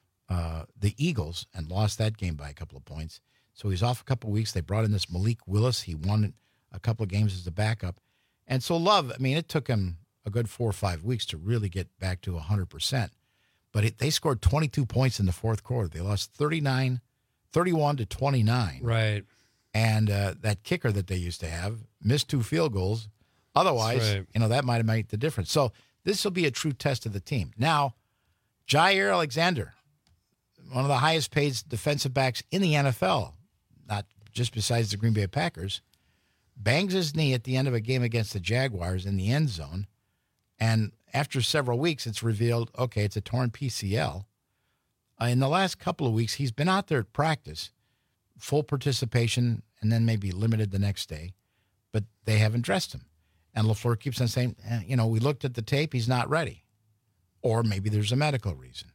uh, the Eagles and lost that game by a couple of points. So he's off a couple of weeks. They brought in this Malik Willis. He won a couple of games as a backup. And so Love, I mean, it took him a good four or five weeks to really get back to one hundred percent. But it, they scored twenty-two points in the fourth quarter. They lost thirty-nine, thirty-one to twenty-nine. Right. And uh, that kicker that they used to have missed two field goals. Otherwise, That's right. you know, that might have made the difference. So this will be a true test of the team. Now, Jair Alexander, one of the highest paid defensive backs in the N F L, not just besides the Green Bay Packers, bangs his knee at the end of a game against the Jaguars in the end zone. And after several weeks, it's revealed, okay, it's a torn P C L. Uh, in the last couple of weeks, he's been out there at practice, full participation, and then maybe limited the next day, but they haven't dressed him. And LaFleur keeps on saying, eh, you know, we looked at the tape, he's not ready. Or maybe there's a medical reason.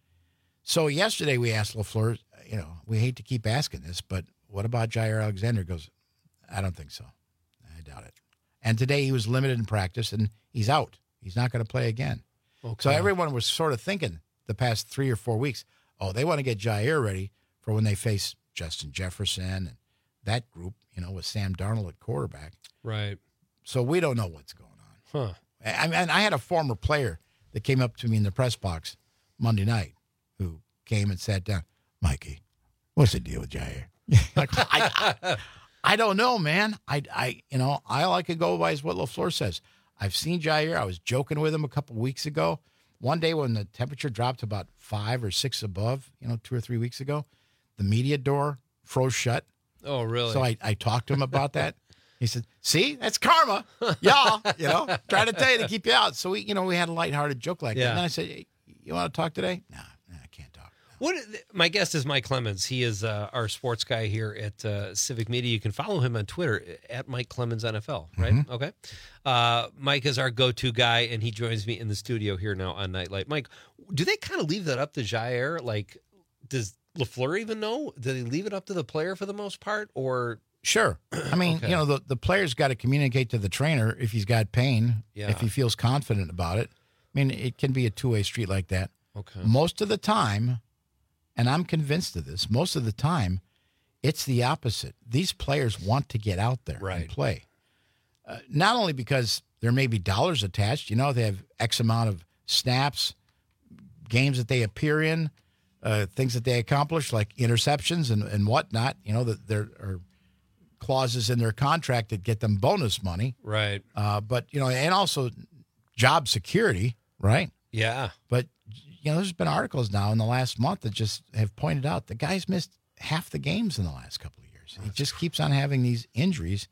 So yesterday we asked LaFleur, you know, we hate to keep asking this, but what about Jair Alexander? He goes, I don't think so. I doubt it. And today he was limited in practice, and he's out. He's not going to play again. Okay. So everyone was sort of thinking the past three or four weeks, oh, they want to get Jair ready for when they face Justin Jefferson and that group, you know, with Sam Darnold at quarterback. Right. So we don't know what's going on. Huh. I mean, I had a former player that came up to me in the press box Monday night who came and sat down. Mikey, what's the deal with Jair? Like, I, I, I don't know, man. I, I, you know, all I could go by is what LaFleur says. I've seen Jair. I was joking with him a couple weeks ago. One day when the temperature dropped to about five or six above, you know, two or three weeks ago, the media door froze shut. Oh, really? So I, I talked to him about that. He said, see, that's karma. Y'all, you know, trying to tell you to keep you out. So we, you know, we had a lighthearted joke like Yeah. that. And then I said, hey, you want to talk today? No, nah, I can't talk. What my guest is Mike Clemens. He is uh, our sports guy here at uh, Civic Media. You can follow him on Twitter at Mike Clemens N F L. Right? Mhm. Okay. Uh, Mike is our go-to guy, and he joins me in the studio here now on Nightlight. Mike, do they kind of leave that up to Jair? Like, does LaFleur even know? Do they leave it up to the player for the most part, or? Sure. I mean, Okay. you know, the, the player's got to communicate to the trainer if he's got pain, Yeah. if he feels confident about it. I mean, it can be a two-way street like that. Okay. Most of the time, and I'm convinced of this, most of the time, it's the opposite. These players want to get out there Right. and play. Uh, not only because there may be dollars attached, you know, they have X amount of snaps, games that they appear in, uh, things that they accomplish, like interceptions and, and whatnot. You know, that there are clauses in their contract that get them bonus money. Right. Uh, but, you know, and also job security, right? Yeah. But, you know, there's been articles now in the last month that just have pointed out the guy's missed half the games in the last couple of years. He just keeps on having these injuries.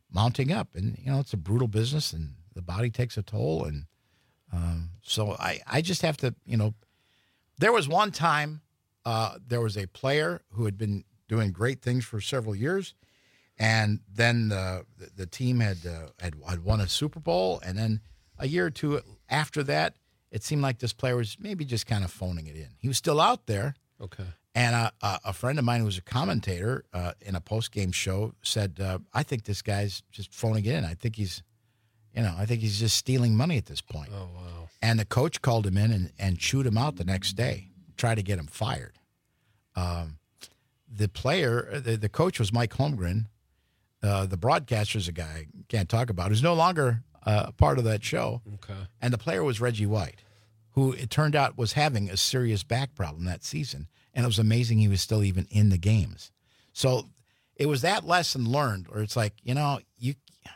mounting up. And, you know, it's a brutal business, and the body takes a toll. And um, so I, I just have to, you know, there was one time uh, there was a player who had been doing great things for several years, and then the the team had, uh, had had won a Super Bowl, and then a year or two after that, it seemed like this player was maybe just kind of phoning it in. He was still out there. Okay. And uh, a, a friend of mine who was a commentator uh, in a post-game show said, uh, I think this guy's just phoning it in. I think he's, you know, I think he's just stealing money at this point. Oh, wow. And the coach called him in and, and chewed him out the next day, tried to get him fired. Um, the player, the, the coach was Mike Holmgren. Uh, the broadcaster's a guy I can't talk about, who's no longer uh, part of that show. Okay. And the player was Reggie White, who it turned out was having a serious back problem that season. And it was amazing he was still even in the games. So it was that lesson learned where it's like, you know, you.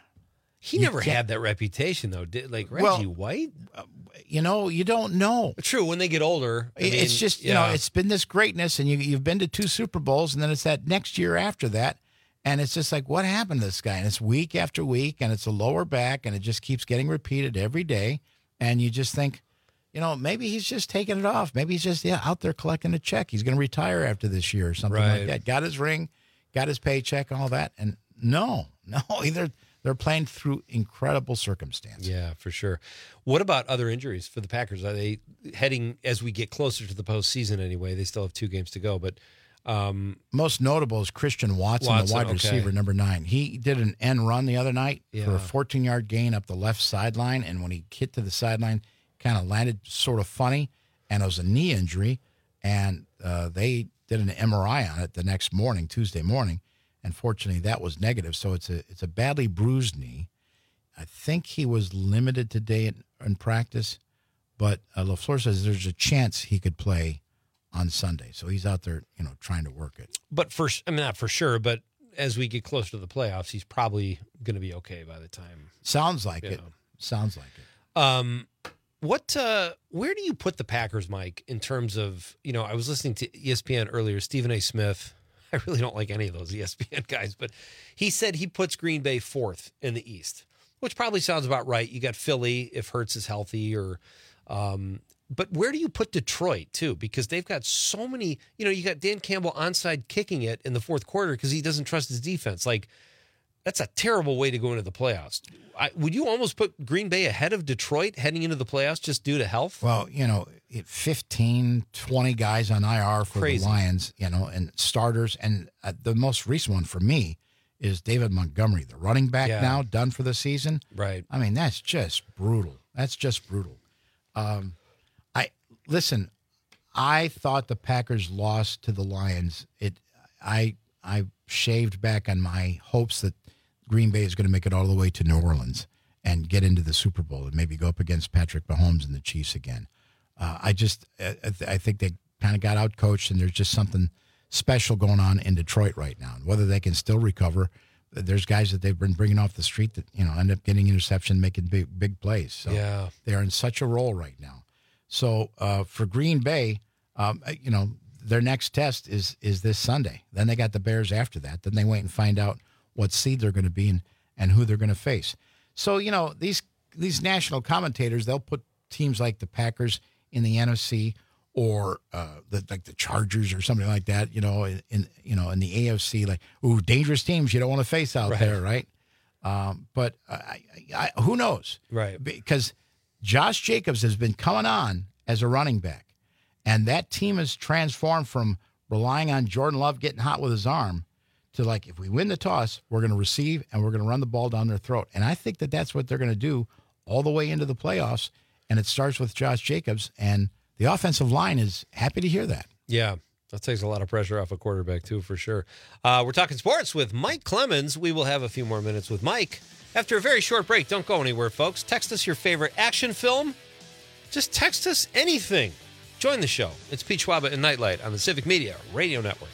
He you never can't- had that reputation, though. Did like Reggie Well, White? You know, you don't know. True. When they get older, I mean, it's just, you yeah. know, it's been this greatness, and you, you've been to two Super Bowls, and then it's that next year after that. And it's just like, what happened to this guy? And it's week after week, and it's a lower back, and it just keeps getting repeated every day. And you just think, you know, maybe he's just taking it off. Maybe he's just yeah out there collecting a check. He's going to retire after this year or something Right. like that. Got his ring, got his paycheck, all that. And no, no, either they're playing through incredible circumstances. Yeah, for sure. What about other injuries for the Packers? Are they heading, as we get closer to the postseason anyway? They still have two games to go, but um, most notable is Christian Watson, Watson, the wide okay. receiver, number nine. He did an end run the other night for Yeah. a fourteen-yard gain up the left sideline, and when he hit to the sideline, kind of landed sort of funny, and it was a knee injury, and uh, they did an M R I on it the next morning, Tuesday morning, and fortunately that was negative. So it's a it's a badly bruised knee. I think he was limited today in, in practice, but uh, LaFleur says there's a chance he could play on Sunday. So he's out there, you know, trying to work it. but for I mean not for sure, but as we get closer to the playoffs, he's probably going to be okay by the time. Sounds like you it. know. Sounds like it. Um, what? Uh, where do you put the Packers, Mike? In terms of, you know, I was listening to E S P N earlier. Stephen A. Smith. I really don't like any of those E S P N guys, but he said he puts Green Bay fourth in the East, which probably sounds about right. You got Philly if Hurts is healthy, or, um, but where do you put Detroit too? Because they've got so many. You know, you got Dan Campbell onside kicking it in the fourth quarter because he doesn't trust his defense. Like, that's a terrible way to go into the playoffs. I, would you almost put Green Bay ahead of Detroit heading into the playoffs just due to health? Well, you know, it- fifteen, twenty guys on I R for Crazy. the Lions, you know, and starters. And uh, the most recent one for me is David Montgomery, the running back Yeah. now, done for the season. Right. I mean, that's just brutal. That's just brutal. Um, I listen, I thought the Packers lost to the Lions. It, I, I shaved back on my hopes that Green Bay is going to make it all the way to New Orleans and get into the Super Bowl and maybe go up against Patrick Mahomes and the Chiefs again. Uh, I just, I, I th- I think they kind of got out coached, and there's just something special going on in Detroit right now. And whether they can still recover, there's guys that they've been bringing off the street that, you know, end up getting interception, making big, big plays. So Yeah. they're in such a role right now. So uh, for Green Bay, um, you know, their next test is is this Sunday. Then they got the Bears after that. Then they wait and find out what seed they're going to be and, and who they're going to face. So, you know, these these national commentators, they'll put teams like the Packers in the N F C or uh, the, like the Chargers or something like that, you know, in, in you know in the A F C, like, ooh, dangerous teams you don't want to face out Right. there, right? Um, but I, I, I, who knows? Right. Because Josh Jacobs has been coming on as a running back, and that team has transformed from relying on Jordan Love getting hot with his arm to, like, if we win the toss, we're going to receive and we're going to run the ball down their throat. And I think that that's what they're going to do all the way into the playoffs. And it starts with Josh Jacobs, and the offensive line is happy to hear that. Yeah, that takes a lot of pressure off a quarterback, too, for sure. Uh, we're talking sports with Mike Clemens. We will have a few more minutes with Mike after a very short break. Don't go anywhere, folks. Text us your favorite action film. Just text us anything. Join the show. It's Pete Schwaba and Nightlight on the Civic Media Radio Network.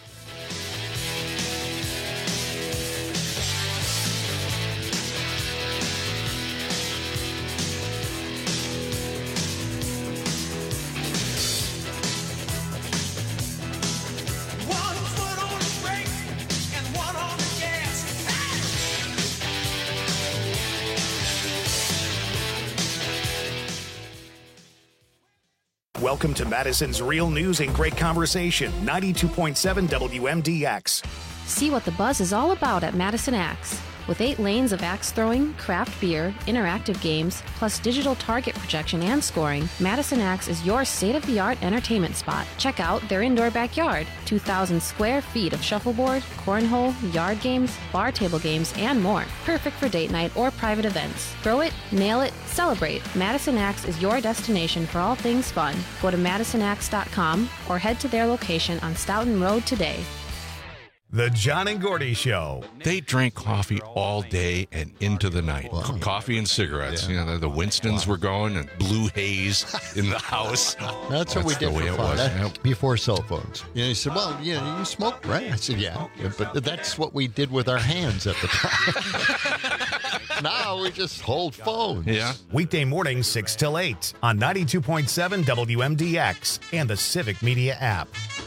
Welcome to Madison's Real News and Great Conversation, ninety-two point seven W M D X. See what the buzz is all about at Madison Axe. With eight lanes of axe throwing, craft beer, interactive games, plus digital target projection and scoring, Madison Axe is your state-of-the-art entertainment spot. Check out their indoor backyard, two thousand square feet of shuffleboard, cornhole, yard games, bar table games, and more. Perfect for date night or private events. Throw it, nail it, celebrate. Madison Axe is your destination for all things fun. Go to madison axe dot com or head to their location on Stoughton Road today. The John and Gordy Show. They drank coffee all day and into the night. Wow. Coffee and cigarettes. Yeah. You know, the Winstons wow. were going and blue haze in the house. That's, That's what we the did way for it fun. was. That- Yep. Before cell phones. You know, he said, well, you know, you smoked, right? I said, yeah. yeah. But that's what we did with our hands at the time. Now we just hold phones. Yeah. Weekday mornings, six till eight on ninety-two point seven W M D X and the Civic Media app.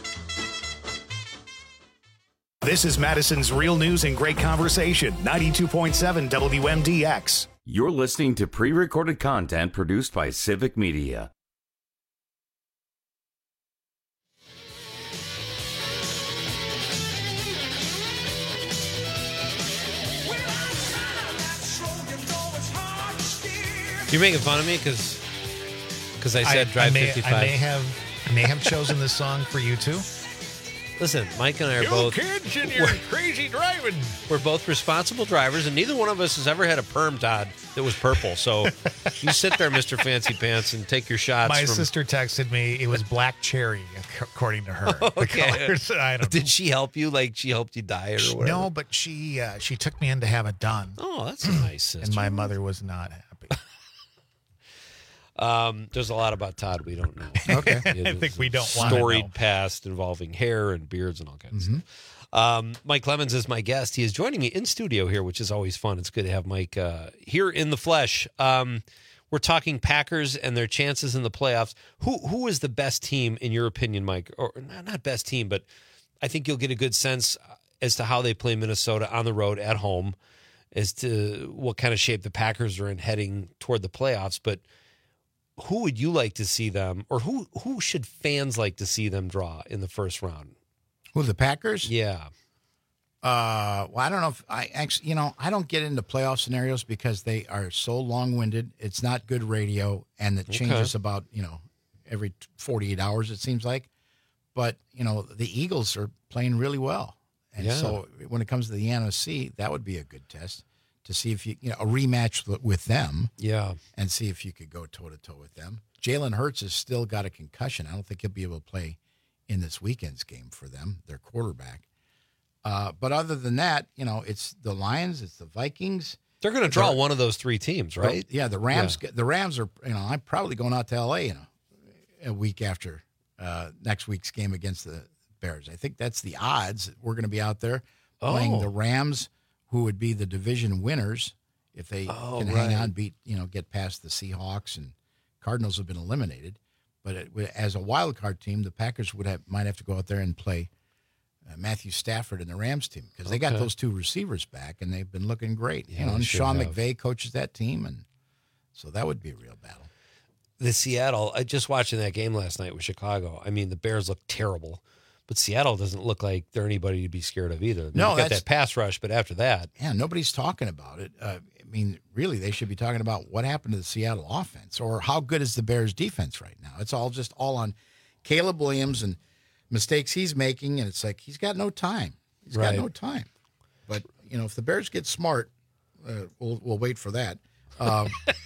This is Madison's Real News and Great Conversation, ninety-two point seven W M D X. You're listening to pre-recorded content produced by Civic Media. You're making fun of me because because I said I, drive I may, fifty-five. I may have I may have chosen this song for you too. Listen, Mike and I are You both kids and your crazy driving. We're both responsible drivers, and neither one of us has ever had a perm, Todd, that was purple. So you sit there, Mister Fancy Pants, and take your shots. My from... sister texted me. It was black cherry, according to her. The Okay. colors, I don't Did know. she help you? Like she helped you dye it or whatever? No, but she uh, she took me in to have it done. Oh, that's a nice sister. And my mother was not happy. Um, there's a lot about Todd we don't know. Okay. Yeah, I think we don't wanna Storied know. past involving hair and beards and all kinds Mhm. of stuff. Um, Mike Clemens is my guest. He is joining me in studio here, which is always fun. It's good to have Mike uh, here in the flesh. Um, we're talking Packers and their chances in the playoffs. Who who is the best team in your opinion, Mike? Or not, not best team, but I think you'll get a good sense as to how they play Minnesota on the road at home, as to what kind of shape the Packers are in heading toward the playoffs. But who would you like to see them, or who who should fans like to see them draw in the first round? Who, the Packers? Yeah. Uh, well, I don't know if I actually, you know, I don't get into playoff scenarios because they are so long-winded. It's not good radio, and it changes Okay. about, you know, every forty-eight hours, it seems like. But, you know, the Eagles are playing really well. And Yeah. so when it comes to the N F C, that would be a good test to see if you, you know, a rematch with them. Yeah. And see if you could go toe-to-toe with them. Jalen Hurts has still got a concussion. I don't think he'll be able to play in this weekend's game for them, their quarterback. Uh, but other than that, you know, it's the Lions, it's the Vikings. They're going to draw They're- one of those three teams, right? Yeah, the Rams. The Rams are. You know, I'm probably going out to L A. You know, a week after uh, next week's game against the Bears. I think that's the odds. We're going to be out there playing Oh. the Rams, who would be the division winners if they Oh, can hang right. on, beat you know, get past the Seahawks, and Cardinals have been eliminated. But it, as a wild card team, the Packers would have might have to go out there and play uh, Matthew Stafford and the Rams team because they got Okay. those two receivers back and they've been looking great. Yeah, you know, they and sure Sean have. McVay coaches that team, and so that would be a real battle. The Seattle, I just watching that game last night with Chicago. I mean, the Bears look terrible, but Seattle doesn't look like they're anybody to be scared of either. They've No, got that's- that pass rush, but after that, Yeah, nobody's talking about it. Uh, I mean, really, they should be talking about what happened to the Seattle offense or how good is the Bears defense right now. It's all just all on Caleb Williams and mistakes he's making, and it's like he's got no time. He's Right. got no time. But, you know, if the Bears get smart, uh, we'll, we'll wait for that. Um,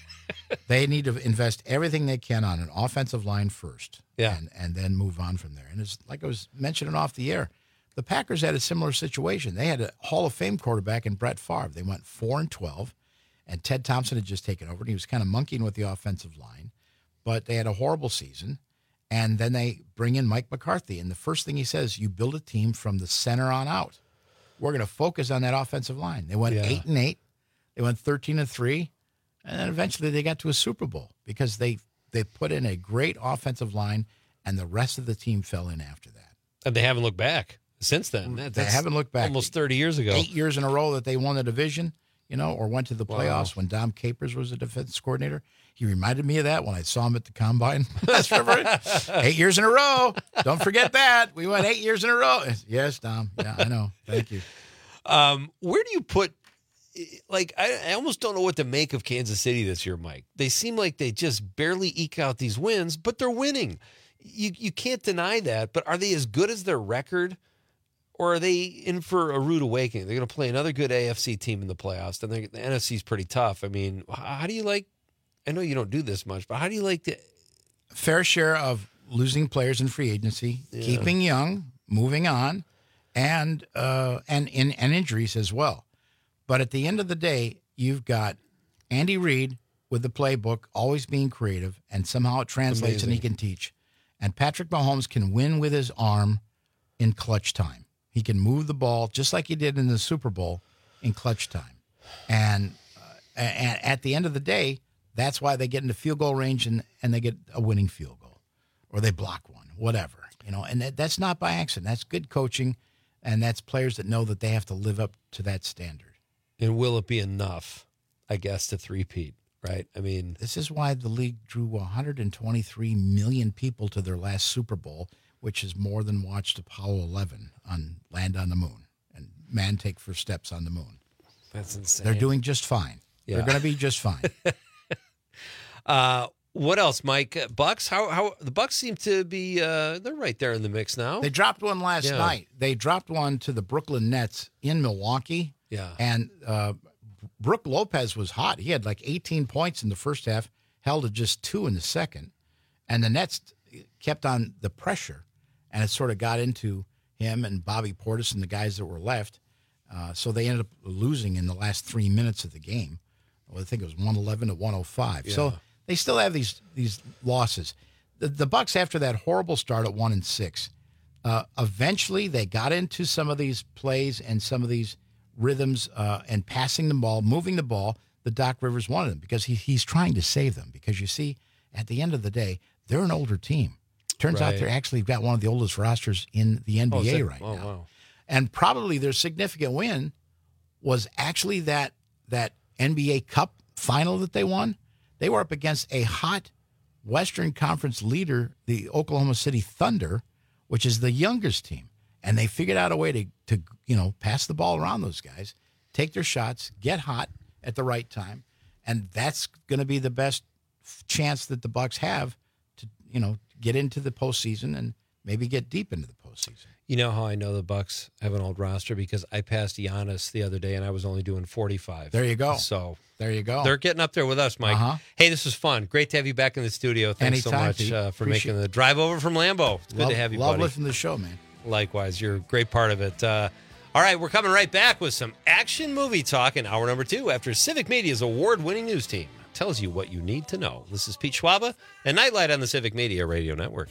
they need to invest everything they can on an offensive line first. Yeah. And, and then move on from there. And it's like I was mentioning off the air, the Packers had a similar situation. They had a Hall of Fame quarterback in Brett Favre. They went four and twelve, and Ted Thompson had just taken over, and he was kind of monkeying with the offensive line. But they had a horrible season, and then they bring in Mike McCarthy, and the first thing he says, you build a team from the center on out. We're going to focus on that offensive line. They went Yeah. eight and eight. They went thirteen and three, and then eventually they got to a Super Bowl because they they put in a great offensive line, and the rest of the team fell in after that. and they haven't looked back since then. That- They that's haven't looked back. almost thirty years ago. Eight years in a row that they won the division. you know, or went to the Wow. playoffs when Dom Capers was a defense coordinator. He reminded me of that when I saw him at the combine last February. Eight years in a row. Don't forget that. We went eight years in a row. Yes, Dom. Yeah, I know. Thank you. Um, where do you put, like, I, I almost don't know what to make of Kansas City this year, Mike. They seem like they just barely eke out these wins, but they're winning. You you can't deny that, but are they as good as their record? Or are they in for a rude awakening? They're going to play another good A F C team in the playoffs. And the N F C is pretty tough. I mean, how do you like, I know you don't do this much, but how do you like the fair share of losing players in free agency, Yeah. keeping young, moving on, and uh, and in and injuries as well. But at the end of the day, you've got Andy Reid with the playbook, always being creative, and somehow it translates and he Amazing. can teach. And Patrick Mahomes can win with his arm in clutch time. He can move the ball just like he did in the Super Bowl in clutch time. And, uh, and at the end of the day, that's why they get into field goal range and, and they get a winning field goal, or they block one, whatever. You know, and that, that's not by accident. That's good coaching, and that's players that know that they have to live up to that standard. And will it be enough, I guess, to three-peat, right? I mean, this is why the league drew one hundred twenty-three million people to their last Super Bowl, which is more than watched Apollo eleven on land on the moon and man take first steps on the moon. That's insane. They're doing just fine. Yeah. They're going to be just fine. uh, what else, Mike? Uh, Bucks? How how the Bucks seem to be? Uh, they're right there in the mix now. They dropped one last Yeah. night. They dropped one to the Brooklyn Nets in Milwaukee. Yeah. And uh, Brook Lopez was hot. He had like eighteen points in the first half, held to just two in the second. And the Nets kept on the pressure, and it sort of got into him and Bobby Portis and the guys that were left. Uh, so they ended up losing in the last three minutes of the game. Well, I think it was one eleven to one oh five. So Yeah. they still have these these losses. The, the Bucks, after that horrible start at one and six, uh, eventually they got into some of these plays and some of these rhythms uh, and passing the ball, moving the ball. The Doc Rivers wanted them because he, he's trying to save them. Because you see, at the end of the day, they're an older team. Turns out Right. they're actually got one of the oldest rosters in the N B A Oh, is it? right Oh, now. wow. And probably their significant win was actually that that N B A Cup final that they won. They were up against a hot Western Conference leader, the Oklahoma City Thunder, which is the youngest team. And they figured out a way to, to you know, pass the ball around those guys, take their shots, get hot at the right time. And that's going to be the best f- chance that the Bucks have to, you know, get into the postseason and maybe get deep into the postseason. You know how I know the Bucks have an old roster? Because I passed Giannis the other day, and I was only doing forty-five. There you go. So there you go. They're getting up there with us, Mike. Uh-huh. Hey, this was fun. Great to have you back in the studio. Thanks so Anytime, much Pete. uh, for Appreciate making the drive over from Lambeau. It's good love, to have you, love buddy. listening to the show, man. Likewise, you're a great part of it. Uh, all right, we're coming right back with some action movie talk in hour number two after Civic Media's award-winning news team tells you what you need to know. This is Pete Schwaba and Nightlight on the Civic Media Radio Network.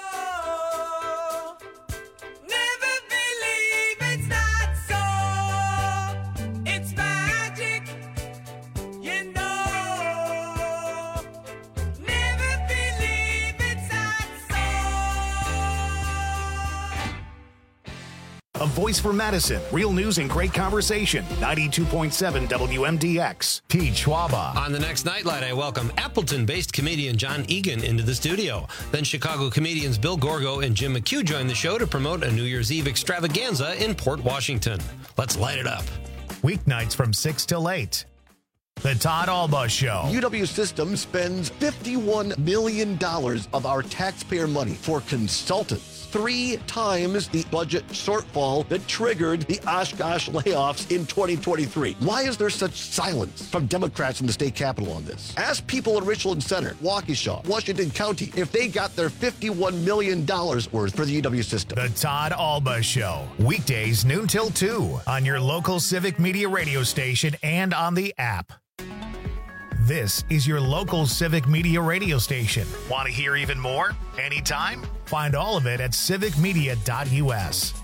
A voice for Madison. Real news and great conversation. ninety-two point seven W M D X. Pete Schwaba. On the next Nightlight, I welcome Appleton-based comedian John Egan into the studio. Then Chicago comedians Bill Gorgo and Jim McHugh join the show to promote a New Year's Eve extravaganza in Port Washington. Let's light it up. Weeknights from six till eight. The Todd Alba Show. U W Systems spends fifty-one million dollars of our taxpayer money for consultants. Three times the budget shortfall that triggered the Oshkosh layoffs in twenty twenty-three. Why is there such silence from Democrats in the state capitol on this? Ask people in Richland Center, Waukesha, Washington County, if they got their fifty-one million dollars worth for the U W system. The Todd Alba Show. Weekdays noon till two on your local Civic Media radio station and on the app. This is your local Civic Media radio station. Want to hear even more? Anytime? Find all of it at civic media dot U S.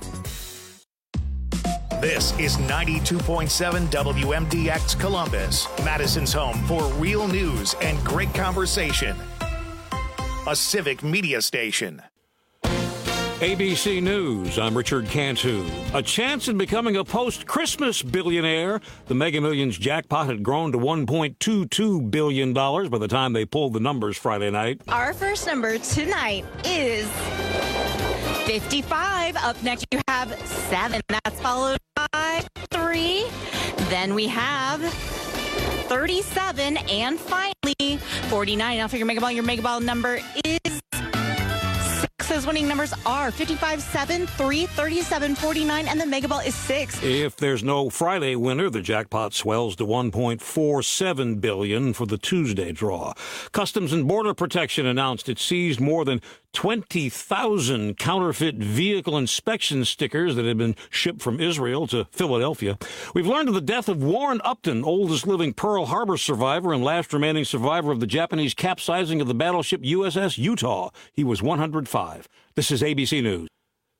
This is ninety-two point seven W M D X Columbus, Madison's home for real news and great conversation. A Civic Media station. A B C News, I'm Richard Cantu. A chance in becoming a post-Christmas billionaire. The Mega Millions jackpot had grown to one point two two billion dollars by the time they pulled the numbers Friday night. Our first number tonight is fifty-five. Up next, you have seven. That's followed by three. Then we have thirty-seven. And finally, forty-nine. Now for your Mega Ball, your Mega Ball number is Those winning numbers are fifty-five, seven, three, thirty-seven, forty-nine, and the Mega Ball is six. If there's no Friday winner, the jackpot swells to one point four seven billion dollars for the Tuesday draw. Customs and Border Protection announced it seized more than twenty thousand counterfeit vehicle inspection stickers that had been shipped from Israel to Philadelphia. We've learned of the death of Warren Upton, oldest living Pearl Harbor survivor and last remaining survivor of the Japanese capsizing of the battleship U S S Utah. He was one hundred five. This is A B C News.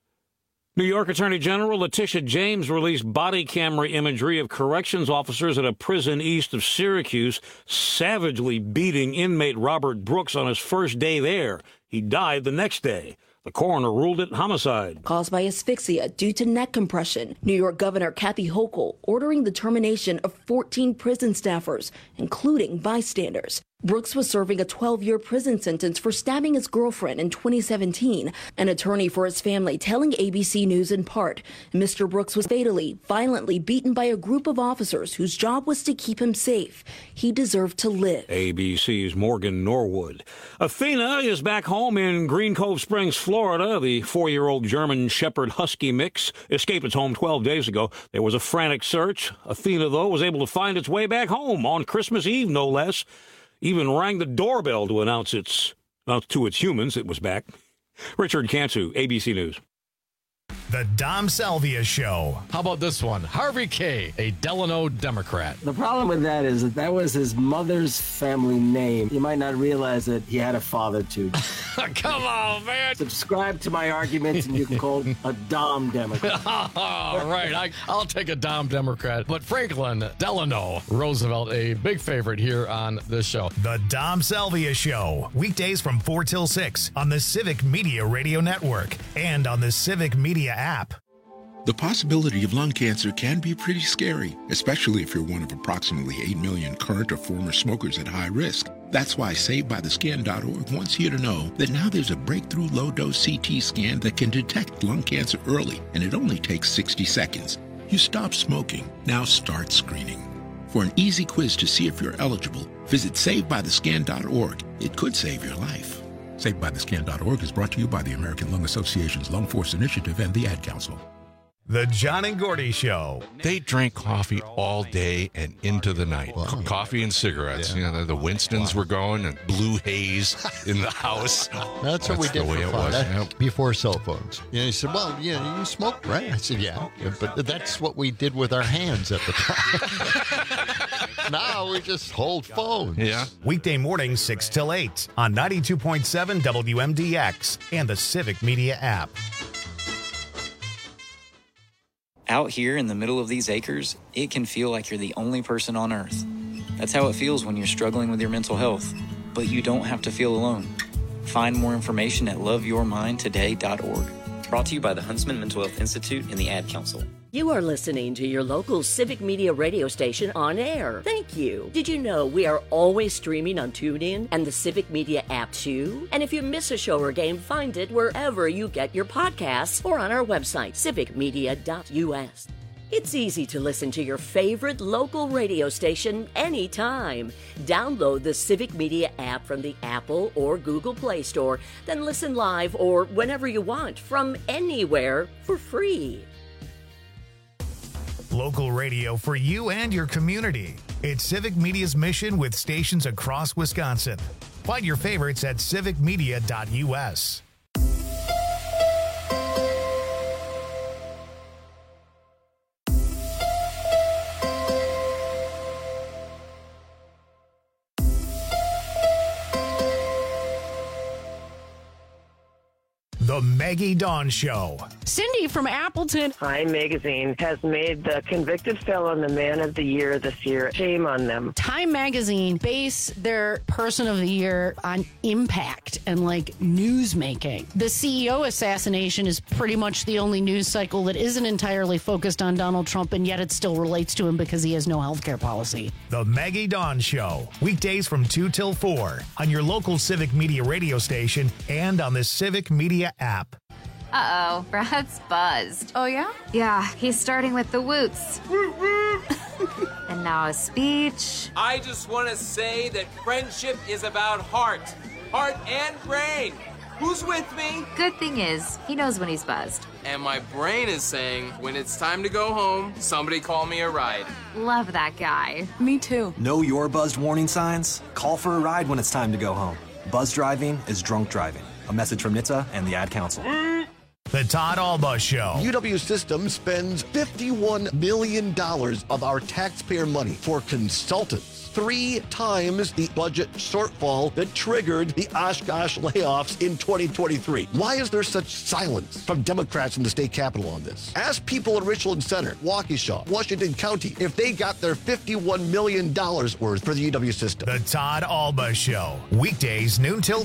New York Attorney General Letitia James released body camera imagery of corrections officers at a prison east of Syracuse savagely beating inmate Robert Brooks on his first day there. He died the next day. The coroner ruled it homicide. Caused by asphyxia due to neck compression. New York Governor Kathy Hochul ordering the termination of fourteen prison staffers, including bystanders. Brooks was serving a twelve-year prison sentence for stabbing his girlfriend in twenty seventeen. An attorney for his family telling A B C News in part, Mister Brooks was fatally, violently beaten by a group of officers whose job was to keep him safe. He deserved to live. A B C's Morgan Norwood. Athena is back home in Green Cove Springs, Florida. The four-year-old German Shepherd Husky mix escaped its home twelve days ago. There was a frantic search. Athena, though, was able to find its way back home on Christmas Eve, no less. Even rang the doorbell to announce its announce to its humans it was back. Richard Cantu, A B C News. The Dom Salvia Show. How about this one? Harvey K., a Delano Democrat. The problem with that is that that was his mother's family name. You might not realize that he had a father, too. Come on, man. Subscribe to my arguments and you can call a Dom Democrat. All right, I, I'll take a Dom Democrat. But Franklin Delano Roosevelt, a big favorite here on this show. The Dom Salvia Show. Weekdays from four till six on the Civic Media Radio Network and on the Civic Media app. The possibility of lung cancer can be pretty scary, especially if you're one of approximately eight million current or former smokers at high risk. That's why Saved By The Scan dot org wants you to know that now there's a breakthrough low-dose C T scan that can detect lung cancer early, and it only takes sixty seconds. You stop smoking, now start screening. For an easy quiz to see if you're eligible, visit Saved By The Scan dot org. It could save your life. Saved By The Scan dot org is brought to you by the American Lung Association's Lung Force Initiative and the Ad Council. The John and Gordy Show. They drank coffee all day and into the night. Wow. Co- coffee and cigarettes. Yeah. You know, the, the Winstons wow. were going and blue haze in the house. That's, That's what we did the way for it fun. was. That, Yep. Before cell phones. You know, he said, well, you know, you smoked, right? I said, yeah. yeah. But that's what we did with our hands at the time. Now we just hold phones. Yeah. Weekday mornings, six till eight on ninety-two point seven W M D X and the Civic Media app. Out here in the middle of these acres, it can feel like you're the only person on Earth. That's how it feels when you're struggling with your mental health. But you don't have to feel alone. Find more information at love your mind today dot org. Brought to you by the Huntsman Mental Health Institute and the Ad Council. You are listening to your local Civic Media radio station on air. Thank you. Did you know we are always streaming on TuneIn and the Civic Media app too? And if you miss a show or game, find it wherever you get your podcasts or on our website, civic media dot U S. It's easy to listen to your favorite local radio station anytime. Download the Civic Media app from the Apple or Google Play Store, then listen live or whenever you want from anywhere for free. Local radio for you and your community. It's Civic Media's mission with stations across Wisconsin. Find your favorites at civic media dot U S. The Maggie Dawn Show. Cindy from Appleton. Time Magazine has made the convicted felon the man of the year this year. Shame on them. Time Magazine base their person of the year on impact and like news making. The C E O assassination is pretty much the only news cycle that isn't entirely focused on Donald Trump, and yet it still relates to him because he has no health care policy. The Maggie Dawn Show, weekdays from two till four on your local Civic Media radio station and on the Civic Media app. Uh-oh, Brad's buzzed. Oh, yeah? Yeah, he's starting with the woots. And now a speech. I just want to say that friendship is about heart. Heart and brain. Who's with me? Good thing is, he knows when he's buzzed. And my brain is saying, when it's time to go home, somebody call me a ride. Love that guy. Me too. Know your buzzed warning signs? Call for a ride when it's time to go home. Buzz driving is drunk driving. A message from N H T S A and the Ad Council. The Todd Alba Show. U W Systems spends fifty-one million dollars of our taxpayer money for consultants. Three times the budget shortfall that triggered the Oshkosh layoffs in twenty twenty-three. Why is there such silence from Democrats in the state capitol on this? Ask people at Richland Center, Waukesha, Washington County if they got their fifty-one million dollars worth for the U W system. The Todd Alba Show. Weekdays, noon till